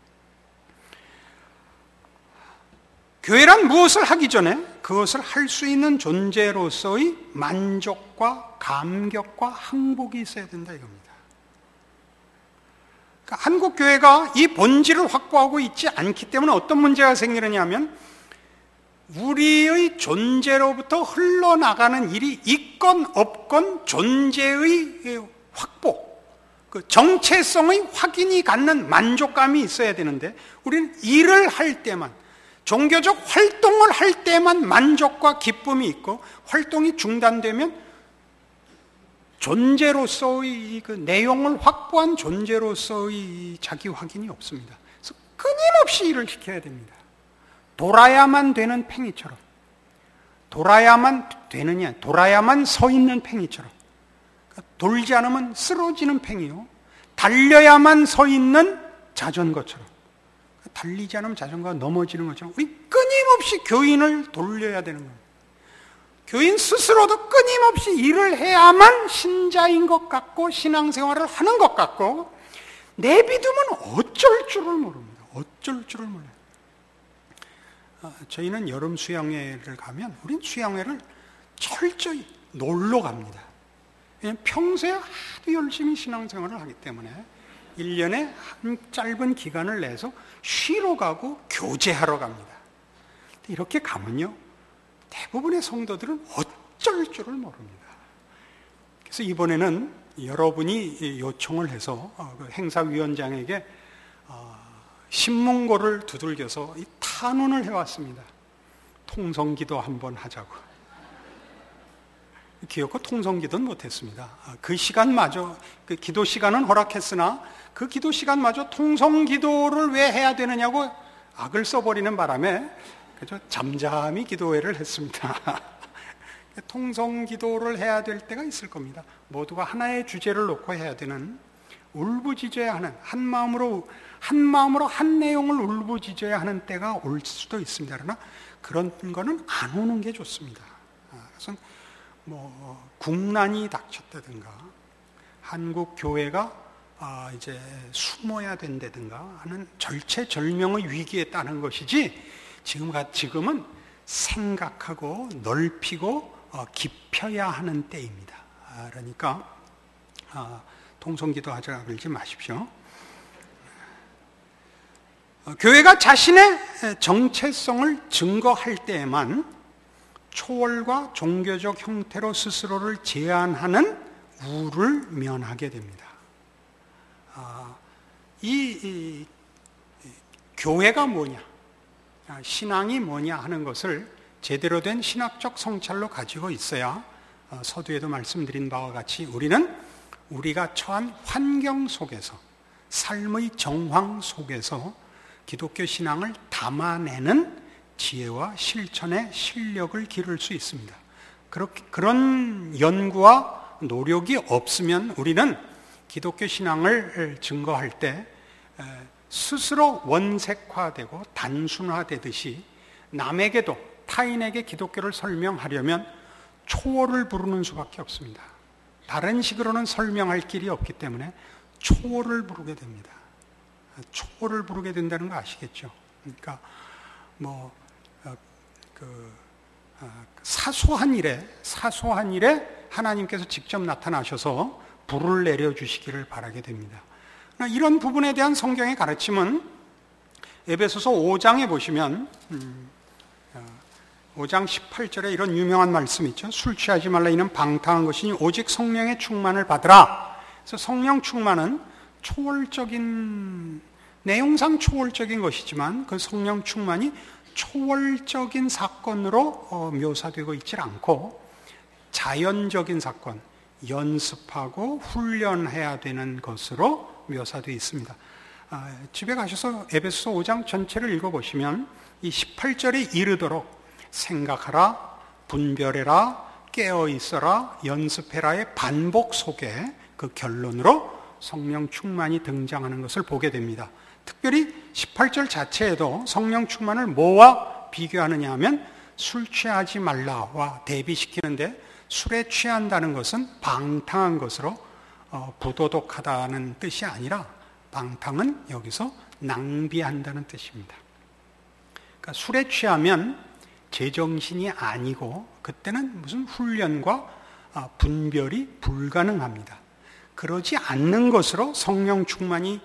교회란 무엇을 하기 전에 그것을 할 수 있는 존재로서의 만족과 감격과 항복이 있어야 된다 이겁니다. 그러니까 한국 교회가 이 본질을 확보하고 있지 않기 때문에 어떤 문제가 생기느냐 하면 우리의 존재로부터 흘러나가는 일이 있건 없건 존재의 확보, 그 정체성의 확인이 갖는 만족감이 있어야 되는데 우리는 일을 할 때만, 종교적 활동을 할 때만 만족과 기쁨이 있고 활동이 중단되면 존재로서의 그 내용을 확보한 존재로서의 자기 확인이 없습니다. 그래서 끊임없이 일을 시켜야 됩니다. 돌아야만 되는 팽이처럼, 돌아야만 되느냐, 돌아야만 서 있는 팽이처럼, 그러니까 돌지 않으면 쓰러지는 팽이요, 달려야만 서 있는 자전거처럼, 달리지 않으면 자전거가 넘어지는 것처럼 우리 끊임없이 교인을 돌려야 되는 겁니다. 교인 스스로도 끊임없이 일을 해야만 신자인 것 같고 신앙생활을 하는 것 같고 내비두면 어쩔 줄을 모릅니다. 어쩔 줄을 몰라요. 어, 저희는 여름 수양회를 가면 우린 수양회를 철저히 놀러 갑니다. 왜냐하면 평소에 하도 열심히 신앙생활을 하기 때문에 일 년에 한 짧은 기간을 내서 쉬러 가고 교제하러 갑니다. 이렇게 가면요 대부분의 성도들은 어쩔 줄을 모릅니다. 그래서 이번에는 여러분이 요청을 해서 행사위원장에게 신문고를 두들겨서 탄원을 해왔습니다. 통성기도 한번 하자고. 기어코 통성기도는 못했습니다. 그 시간마저, 그 기도 시간은 허락했으나 그 기도 시간마저 통성기도를 왜 해야 되느냐고 악을 써버리는 바람에 그죠? 잠잠히 기도회를 했습니다. 통성 기도를 해야 될 때가 있을 겁니다. 모두가 하나의 주제를 놓고 해야 되는, 울부짖어야 하는, 한 마음으로 한 마음으로 한 내용을 울부짖어야 하는 때가 올 수도 있습니다. 그러나 그런 거는 안 오는 게 좋습니다. 그래서 뭐 국난이 닥쳤다든가 한국 교회가 아 이제 숨어야 된다든가 하는 절체절명의 위기에 따른 것이지, 지금 지금은 생각하고 넓히고 어, 깊혀야 하는 때입니다. 아, 그러니까 아, 통성기도 하자 그러지 마십시오. 어, 교회가 자신의 정체성을 증거할 때에만 초월과 종교적 형태로 스스로를 제한하는 우를 면하게 됩니다. 아, 이, 이, 이 교회가 뭐냐, 아, 신앙이 뭐냐 하는 것을 제대로 된 신학적 성찰로 가지고 있어야 어, 서두에도 말씀드린 바와 같이 우리는 우리가 처한 환경 속에서, 삶의 정황 속에서 기독교 신앙을 담아내는 지혜와 실천의 실력을 기를 수 있습니다. 그렇게, 그런 연구와 노력이 없으면 우리는 기독교 신앙을 증거할 때 스스로 원색화되고 단순화되듯이 남에게도, 타인에게 기독교를 설명하려면 초월을 부르는 수밖에 없습니다. 다른 식으로는 설명할 길이 없기 때문에 초월을 부르게 됩니다. 초월을 부르게 된다는 거 아시겠죠? 그러니까 뭐 어, 그 어, 사소한 일에 사소한 일에 하나님께서 직접 나타나셔서 불을 내려주시기를 바라게 됩니다. 이런 부분에 대한 성경의 가르침은 에베소서 오 장에 보시면 음, 오 장 십팔 절에 이런 유명한 말씀이 있죠. 술 취하지 말라, 이는 방탕한 것이니 오직 성령의 충만을 받으라. 그래서 성령 충만은 초월적인, 내용상 초월적인 것이지만 그 성령 충만이 초월적인 사건으로 어, 묘사되고 있지 않고 자연적인 사건, 연습하고 훈련해야 되는 것으로 묘사되어 있습니다. 아, 집에 가셔서 에베소서 오 장 전체를 읽어보시면 이 십팔 절에 이르도록 생각하라, 분별해라, 깨어있어라, 연습해라의 반복 속에 그 결론으로 성령 충만이 등장하는 것을 보게 됩니다. 특별히 십팔 절 자체에도 성령 충만을 뭐와 비교하느냐 하면 술 취하지 말라와 대비시키는데, 술에 취한다는 것은 방탕한 것으로 어, 부도덕하다는 뜻이 아니라 방탕은 여기서 낭비한다는 뜻입니다. 그러니까 술에 취하면 제정신이 아니고 그때는 무슨 훈련과 분별이 불가능합니다. 그러지 않는 것으로 성령 충만이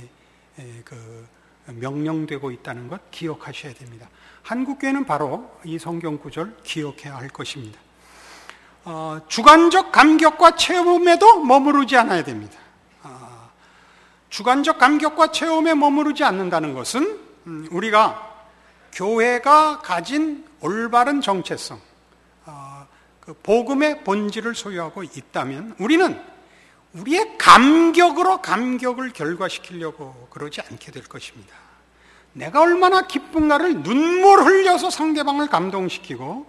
그 명령되고 있다는 것 기억하셔야 됩니다. 한국교회는 바로 이 성경 구절 기억해야 할 것입니다. 어, 주관적 감격과 체험에도 머무르지 않아야 됩니다. 어, 주관적 감격과 체험에 머무르지 않는다는 것은 음, 우리가 교회가 가진 올바른 정체성, 어, 그 복음의 본질을 소유하고 있다면 우리는 우리의 감격으로 감격을 결과시키려고 그러지 않게 될 것입니다. 내가 얼마나 기쁜가를 눈물 흘려서 상대방을 감동시키고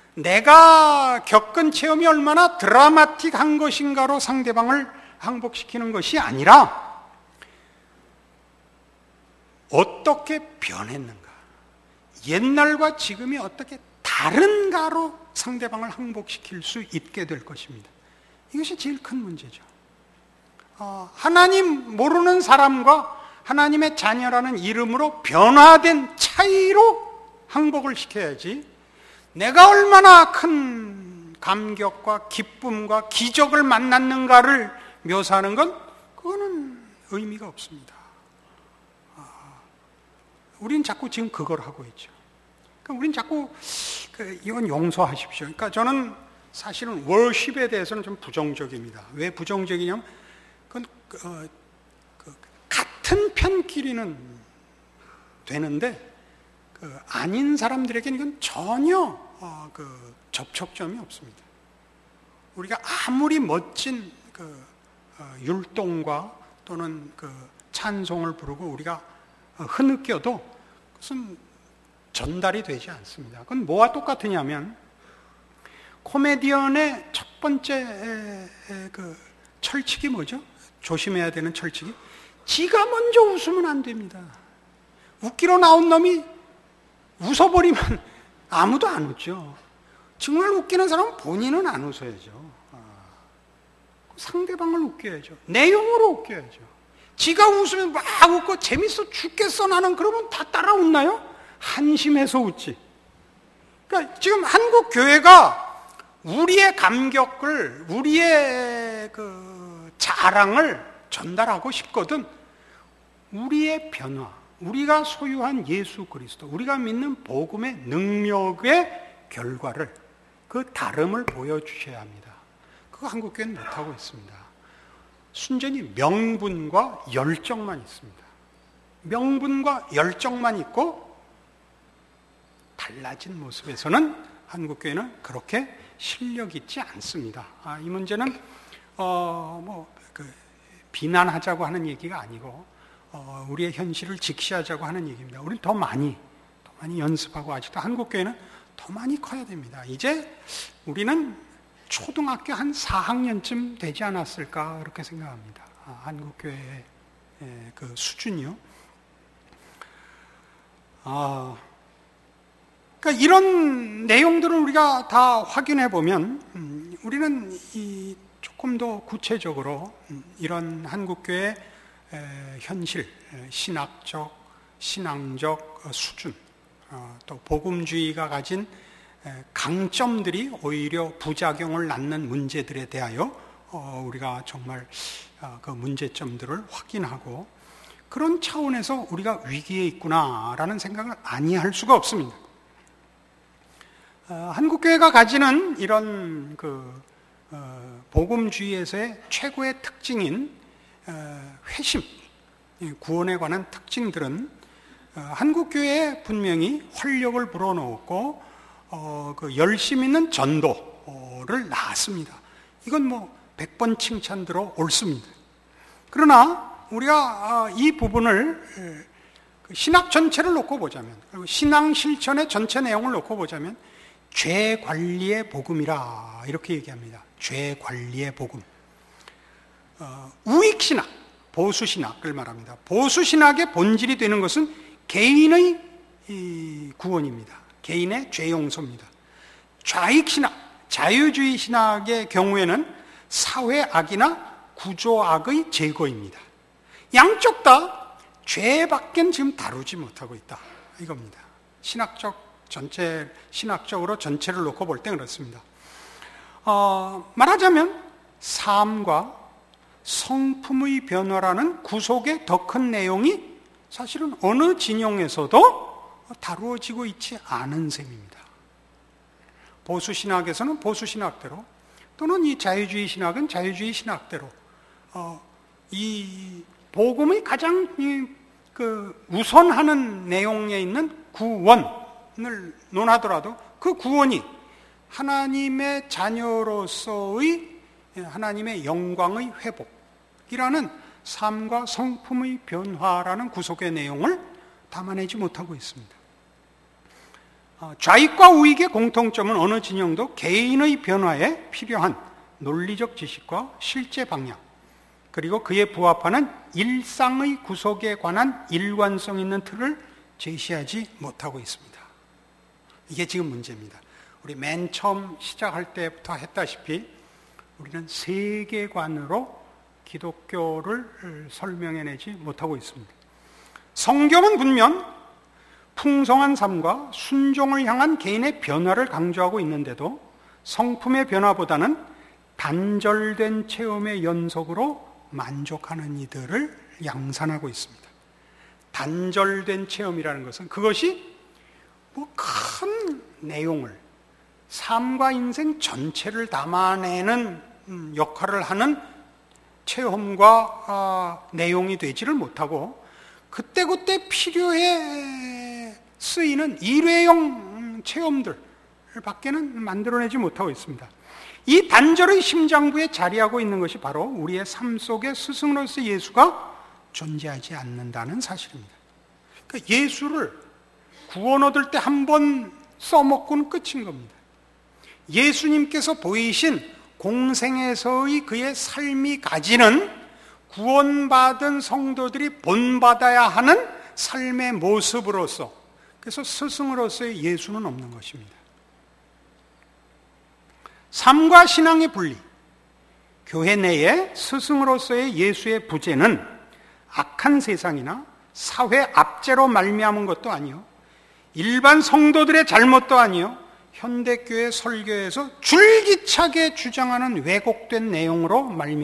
내가 겪은 체험이 얼마나 드라마틱한 것인가로 상대방을 항복시키는 것이 아니라 어떻게 변했는가, 옛날과 지금이 어떻게 다른가로 상대방을 항복시킬 수 있게 될 것입니다. 이것이 제일 큰 문제죠. 어, 하나님 모르는 사람과 하나님의 자녀라는 이름으로 변화된 차이로 항복을 시켜야지, 내가 얼마나 큰 감격과 기쁨과 기적을 만났는가를 묘사하는 건 그거는 의미가 없습니다. 아, 우린 자꾸 지금 그걸 하고 있죠. 그러니까 우린 자꾸 그, 이건 용서하십시오. 그러니까 저는 사실은 월십에 대해서는 좀 부정적입니다. 왜 부정적이냐면 그건 어, 그, 같은 편끼리는 되는데 그 아닌 사람들에게는 이건 전혀 어, 그 접촉점이 없습니다. 우리가 아무리 멋진 그 어, 율동과 또는 그 찬송을 부르고 우리가 어, 흐느껴도 그것은 전달이 되지 않습니다. 그건 뭐와 똑같으냐면 코미디언의 첫 번째 그 철칙이 뭐죠? 조심해야 되는 철칙이 지가 먼저 웃으면 안 됩니다. 웃기러 나온 놈이 웃어버리면 아무도 안 웃죠. 정말 웃기는 사람은 본인은 안 웃어야죠. 상대방을 웃겨야죠. 내용으로 웃겨야죠. 지가 웃으면 막 웃고 재밌어 죽겠어 나는 그러면 다 따라 웃나요? 한심해서 웃지. 그러니까 지금 한국 교회가 우리의 감격을, 우리의 그 자랑을 전달하고 싶거든. 우리의 변화, 우리가 소유한 예수 그리스도, 우리가 믿는 복음의 능력의 결과를, 그 다름을 보여주셔야 합니다. 그거 한국교회는 못하고 있습니다. 순전히 명분과 열정만 있습니다. 명분과 열정만 있고 달라진 모습에서는 한국교회는 그렇게 실력 있지 않습니다. 아, 이 문제는 어, 뭐 그 비난하자고 하는 얘기가 아니고 어, 우리의 현실을 직시하자고 하는 얘기입니다. 우리는 더 많이, 더 많이 연습하고 아직도 한국교회는 더 많이 커야 됩니다. 이제 우리는 초등학교 한 사 학년쯤 되지 않았을까 그렇게 생각합니다. 아, 한국교회의 그 수준이요. 아, 그러니까 이런 내용들을 우리가 다 확인해 보면 음, 우리는 이 조금 더 구체적으로 음, 이런 한국교회의 에, 현실, 에, 신학적, 신앙적 어, 수준, 어, 또 복음주의가 가진 에, 강점들이 오히려 부작용을 낳는 문제들에 대하여 어, 우리가 정말 어, 그 문제점들을 확인하고 그런 차원에서 우리가 위기에 있구나라는 생각을 아니할 수가 없습니다. 어, 한국교회가 가지는 이런 그 어, 복음주의에서의 최고의 특징인 어, 회심, 구원에 관한 특징들은 어, 한국교회에 분명히 활력을 불어넣었고 어, 그 열심 있는 전도를 낳았습니다. 이건 뭐 백 번 칭찬 들어 옳습니다. 그러나 우리가 이 부분을 신학 전체를 놓고 보자면, 그리고 신앙 실천의 전체 내용을 놓고 보자면 죄 관리의 복음이라 이렇게 얘기합니다. 죄 관리의 복음. 어, 우익신학, 보수신학을 말합니다. 보수신학의 본질이 되는 것은 개인의 이 구원입니다. 개인의 죄 용서입니다. 좌익신학, 자유주의 신학의 경우에는 사회악이나 구조악의 제거입니다. 양쪽 다 죄밖엔 지금 다루지 못하고 있다 이겁니다. 신학적 전체, 신학적으로 전체를 놓고 볼 때 그렇습니다. 어, 말하자면 삶과 성품의 변화라는 구속의 더 큰 내용이 사실은 어느 진영에서도 다루어지고 있지 않은 셈입니다. 보수신학에서는 보수신학대로 또는 이 자유주의 신학은 자유주의 신학대로 어, 이 복음의 가장 이, 그 우선하는 내용에 있는 구원을 논하더라도 그 구원이 하나님의 자녀로서의 하나님의 영광의 회복이라는 삶과 성품의 변화라는 구속의 내용을 담아내지 못하고 있습니다. 좌익과 우익의 공통점은 어느 진영도 개인의 변화에 필요한 논리적 지식과 실제 방향, 그리고 그에 부합하는 일상의 구속에 관한 일관성 있는 틀을 제시하지 못하고 있습니다. 이게 지금 문제입니다. 우리 맨 처음 시작할 때부터 했다시피 우리는 세계관으로 기독교를 설명해내지 못하고 있습니다. 성경은 분명 풍성한 삶과 순종을 향한 개인의 변화를 강조하고 있는데도 성품의 변화보다는 단절된 체험의 연속으로 만족하는 이들을 양산하고 있습니다. 단절된 체험이라는 것은 그것이 뭐 큰 내용을, 삶과 인생 전체를 담아내는 역할을 하는 체험과 어, 내용이 되지를 못하고 그때그때 필요해 쓰이는 일회용 체험들 밖에는 만들어내지 못하고 있습니다. 이 단절의 심장부에 자리하고 있는 것이 바로 우리의 삶 속에 스승으로서 예수가 존재하지 않는다는 사실입니다. 그러니까 예수를 구원 얻을 때 한 번 써먹고는 끝인 겁니다. 예수님께서 보이신 공생에서의 그의 삶이 가지는 구원받은 성도들이 본받아야 하는 삶의 모습으로서, 그래서 스승으로서의 예수는 없는 것입니다. 삶과 신앙의 분리, 교회 내에 스승으로서의 예수의 부재는 악한 세상이나 사회 압제로 말미암은 것도 아니요, 일반 성도들의 잘못도 아니요, 현대교회 설교에서 줄기차게 주장하는 왜곡된 내용으로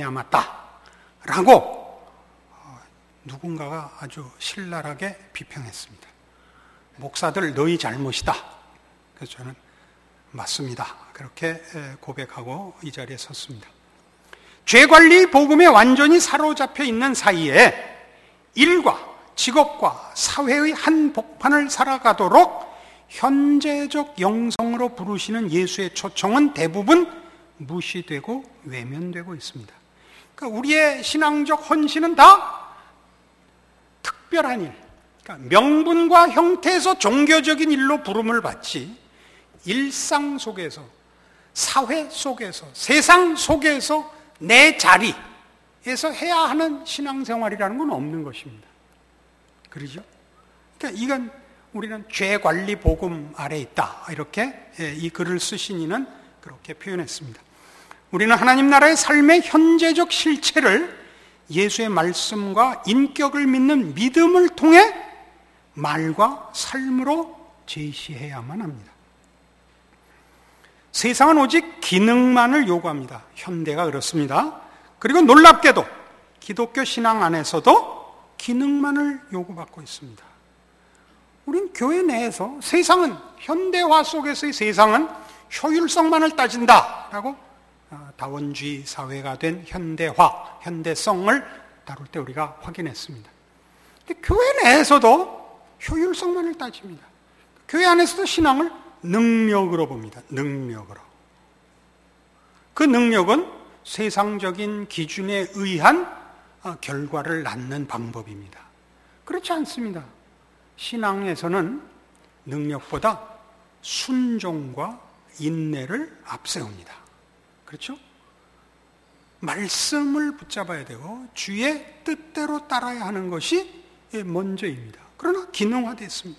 말미암았다라고 누군가가 아주 신랄하게 비평했습니다. 목사들 너희 잘못이다. 그래서 저는 맞습니다. 그렇게 고백하고 이 자리에 섰습니다. 죄관리 복음에 완전히 사로잡혀 있는 사이에 일과 직업과 사회의 한복판을 살아가도록 현재적 영성으로 부르시는 예수의 초청은 대부분 무시되고 외면되고 있습니다. 그러니까 우리의 신앙적 헌신은 다 특별한 일, 그러니까 명분과 형태에서 종교적인 일로 부름을 받지, 일상 속에서, 사회 속에서, 세상 속에서 내 자리에서 해야 하는 신앙생활이라는 건 없는 것입니다. 그러죠? 그러니까 이건 우리는 죄관리 복음 아래에 있다, 이렇게 이 글을 쓰신 이는 그렇게 표현했습니다. 우리는 하나님 나라의 삶의 현재적 실체를 예수의 말씀과 인격을 믿는 믿음을 통해 말과 삶으로 제시해야만 합니다. 세상은 오직 기능만을 요구합니다. 현대가 그렇습니다. 그리고 놀랍게도 기독교 신앙 안에서도 기능만을 요구받고 있습니다. 우린 교회 내에서 세상은, 현대화 속에서의 세상은 효율성만을 따진다라고 다원주의 사회가 된 현대화, 현대성을 다룰 때 우리가 확인했습니다. 근데 교회 내에서도 효율성만을 따집니다. 교회 안에서도 신앙을 능력으로 봅니다. 능력으로. 그 능력은 세상적인 기준에 의한 결과를 낳는 방법입니다. 그렇지 않습니다. 신앙에서는 능력보다 순종과 인내를 앞세웁니다. 그렇죠? 말씀을 붙잡아야 되고 주의 뜻대로 따라야 하는 것이 먼저입니다. 그러나 기능화됐습니다.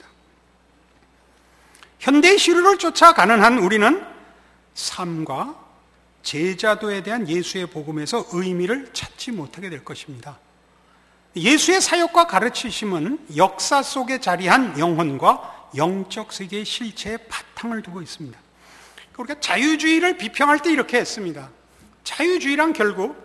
현대의 시류를 쫓아가는 한 우리는 삶과 제자도에 대한 예수의 복음에서 의미를 찾지 못하게 될 것입니다. 예수의 사역과 가르치심은 역사 속에 자리한 영혼과 영적 세계의 실체에 바탕을 두고 있습니다. 우리가 자유주의를 비평할 때 이렇게 했습니다. 자유주의란 결국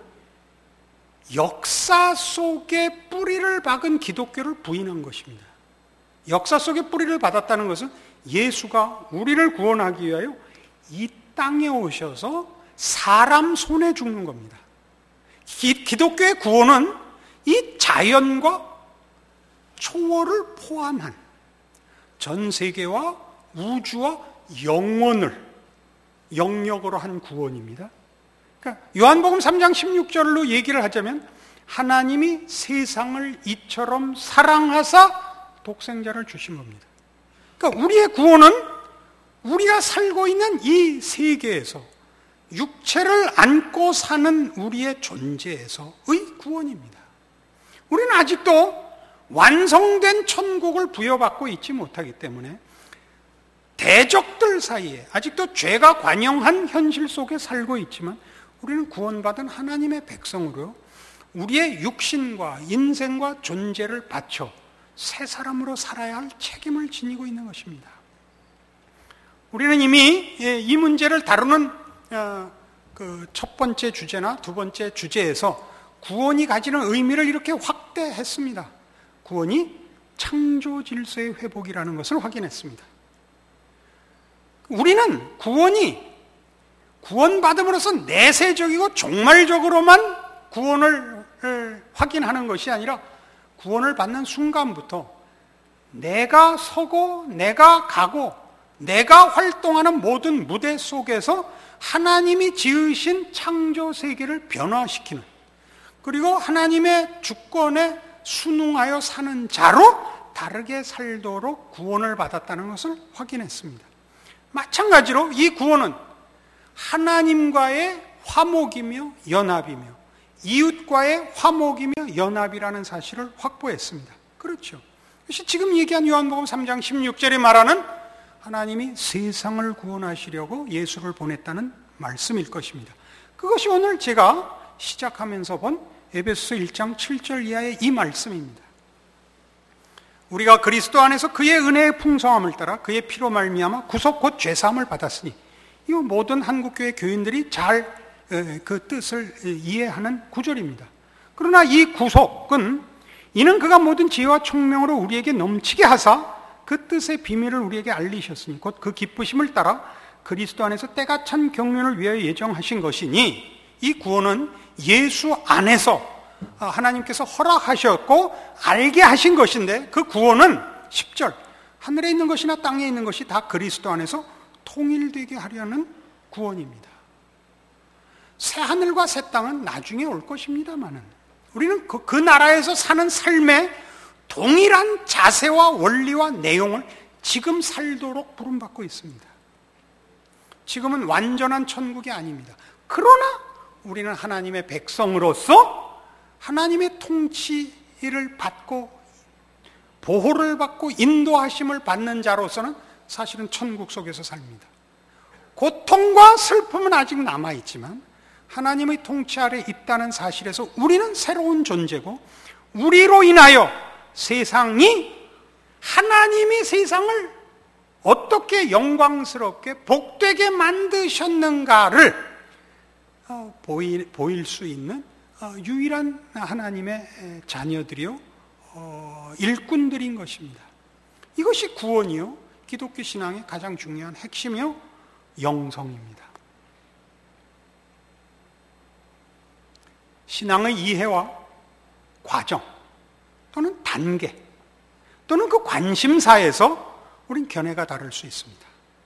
역사 속에 뿌리를 박은 기독교를 부인한 것입니다. 역사 속에 뿌리를 받았다는 것은 예수가 우리를 구원하기 위하여 이 땅에 오셔서 사람 손에 죽는 겁니다. 기, 기독교의 구원은 이 자연과 초월을 포함한 전 세계와 우주와 영혼을 영역으로 한 구원입니다. 그러니까 요한복음 삼 장 십육 절로 얘기를 하자면 하나님이 세상을 이처럼 사랑하사 독생자를 주신 겁니다. 그러니까 우리의 구원은 우리가 살고 있는 이 세계에서 육체를 안고 사는 우리의 존재에서의 구원입니다. 우리는 아직도 완성된 천국을 부여받고 있지 못하기 때문에 대적들 사이에 아직도 죄가 관영한 현실 속에 살고 있지만 우리는 구원받은 하나님의 백성으로 우리의 육신과 인생과 존재를 바쳐 새 사람으로 살아야 할 책임을 지니고 있는 것입니다. 우리는 이미 이 문제를 다루는 그 첫 번째 주제나 두 번째 주제에서 구원이 가지는 의미를 이렇게 확대했습니다. 구원이 창조 질서의 회복이라는 것을 확인했습니다. 우리는 구원이 구원받음으로써 내세적이고 종말적으로만 구원을 확인하는 것이 아니라 구원을 받는 순간부터 내가 서고 내가 가고 내가 활동하는 모든 무대 속에서 하나님이 지으신 창조 세계를 변화시키는, 그리고 하나님의 주권에 순응하여 사는 자로 다르게 살도록 구원을 받았다는 것을 확인했습니다. 마찬가지로 이 구원은 하나님과의 화목이며 연합이며 이웃과의 화목이며 연합이라는 사실을 확보했습니다. 그렇죠. 그것이 지금 얘기한 요한복음 삼 장 십육 절에 말하는 하나님이 세상을 구원하시려고 예수를 보냈다는 말씀일 것입니다. 그것이 오늘 제가 시작하면서 본 에베소서 일 장 칠 절 이하의 이 말씀입니다. 우리가 그리스도 안에서 그의 은혜의 풍성함을 따라 그의 피로 말미암아 구속 곧 죄사함을 받았으니, 이 모든 한국교회 교인들이 잘 그 뜻을 이해하는 구절입니다. 그러나 이 구속은 이는 그가 모든 지혜와 총명으로 우리에게 넘치게 하사 그 뜻의 비밀을 우리에게 알리셨으니 곧 그 기쁘심을 따라 그리스도 안에서 때가 찬 경륜을 위하여 예정하신 것이니, 이 구원은 예수 안에서 하나님께서 허락하셨고 알게 하신 것인데, 그 구원은 십 절 하늘에 있는 것이나 땅에 있는 것이 다 그리스도 안에서 통일되게 하려는 구원입니다. 새 하늘과 새 땅은 나중에 올 것입니다마는 우리는 그, 그 나라에서 사는 삶의 동일한 자세와 원리와 내용을 지금 살도록 부름받고 있습니다. 지금은 완전한 천국이 아닙니다. 그러나 우리는 하나님의 백성으로서 하나님의 통치를 받고 보호를 받고 인도하심을 받는 자로서는 사실은 천국 속에서 삽니다. 고통과 슬픔은 아직 남아있지만 하나님의 통치 아래 있다는 사실에서 우리는 새로운 존재고, 우리로 인하여 세상이, 하나님이 세상을 어떻게 영광스럽게 복되게 만드셨는가를 어, 보일, 보일 수 있는 어, 유일한 하나님의 자녀들이요 어, 일꾼들인 것입니다. 이것이 구원이요 기독교 신앙의 가장 중요한 핵심이요 영성입니다. 신앙의 이해와 과정 또는 단계 또는 그 관심사에서 우린 견해가 다를 수 있습니다.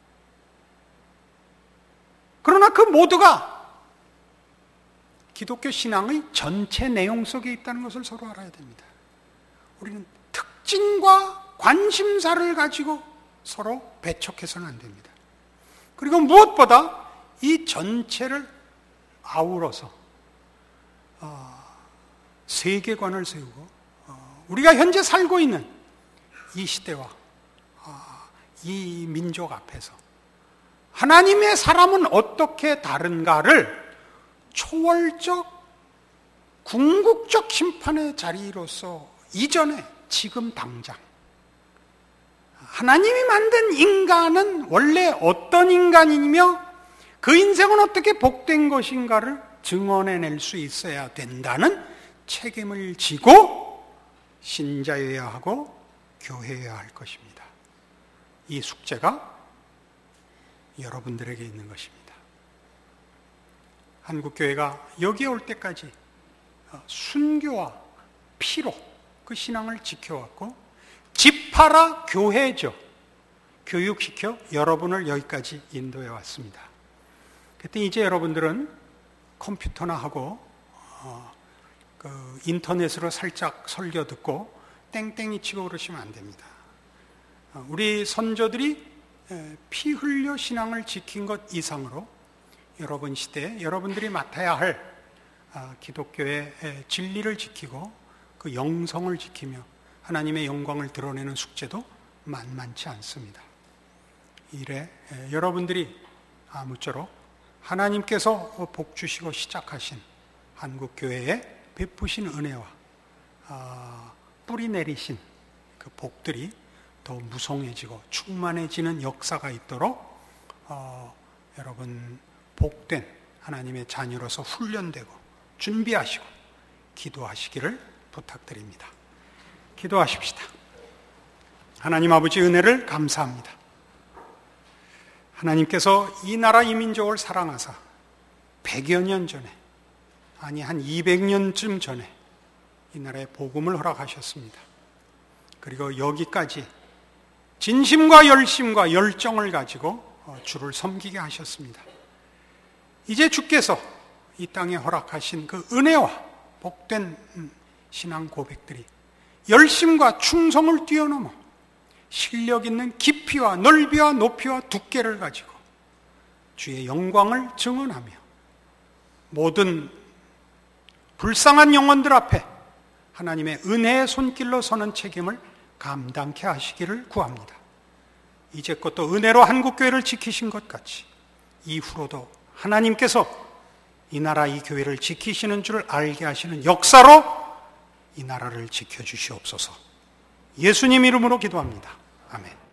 그러나 그 모두가 기독교 신앙의 전체 내용 속에 있다는 것을 서로 알아야 됩니다. 우리는 특징과 관심사를 가지고 서로 배척해서는 안 됩니다. 그리고 무엇보다 이 전체를 아우러서 어, 세계관을 세우고 어, 우리가 현재 살고 있는 이 시대와 어, 이 민족 앞에서 하나님의 사람은 어떻게 다른가를 초월적 궁극적 심판의 자리로서 이전에 지금 당장 하나님이 만든 인간은 원래 어떤 인간이며 그 인생은 어떻게 복된 것인가를 증언해낼 수 있어야 된다는 책임을 지고 신자여야 하고 교회여야 할 것입니다. 이 숙제가 여러분들에게 있는 것입니다. 한국교회가 여기에 올 때까지 순교와 피로 그 신앙을 지켜왔고, 집하라 교회죠. 교육시켜 여러분을 여기까지 인도해 왔습니다. 그때 이제 여러분들은 컴퓨터나 하고 어, 그 인터넷으로 살짝 설교 듣고 땡땡이 치고 그러시면 안 됩니다. 어, 우리 선조들이 피 흘려 신앙을 지킨 것 이상으로 여러분 시대에 여러분들이 맡아야 할 어, 기독교의 진리를 지키고 그 영성을 지키며 하나님의 영광을 드러내는 숙제도 만만치 않습니다. 이래 여러분들이 아무쪼록 하나님께서 복 주시고 시작하신 한국교회에 베푸신 은혜와 어, 뿌리 내리신 그 복들이 더 무성해지고 충만해지는 역사가 있도록 어, 여러분 복된 하나님의 자녀로서 훈련되고 준비하시고 기도하시기를 부탁드립니다. 기도하십시다. 하나님 아버지 은혜를 감사합니다. 하나님께서 이 나라 이 민족을 사랑하사 백여 년 전에, 아니 한 이백 년쯤 전에 이 나라에 복음을 허락하셨습니다. 그리고 여기까지 진심과 열심과 열정을 가지고 주를 섬기게 하셨습니다. 이제 주께서 이 땅에 허락하신 그 은혜와 복된 신앙 고백들이 열심과 충성을 뛰어넘어 실력 있는 깊이와 넓이와 높이와 두께를 가지고 주의 영광을 증언하며 모든 불쌍한 영혼들 앞에 하나님의 은혜의 손길로 서는 책임을 감당케 하시기를 구합니다. 이제껏 또 은혜로 한국교회를 지키신 것 같이 이후로도 하나님께서 이 나라 이 교회를 지키시는 줄 알게 하시는 역사로 이 나라를 지켜주시옵소서. 예수님 이름으로 기도합니다. 아멘.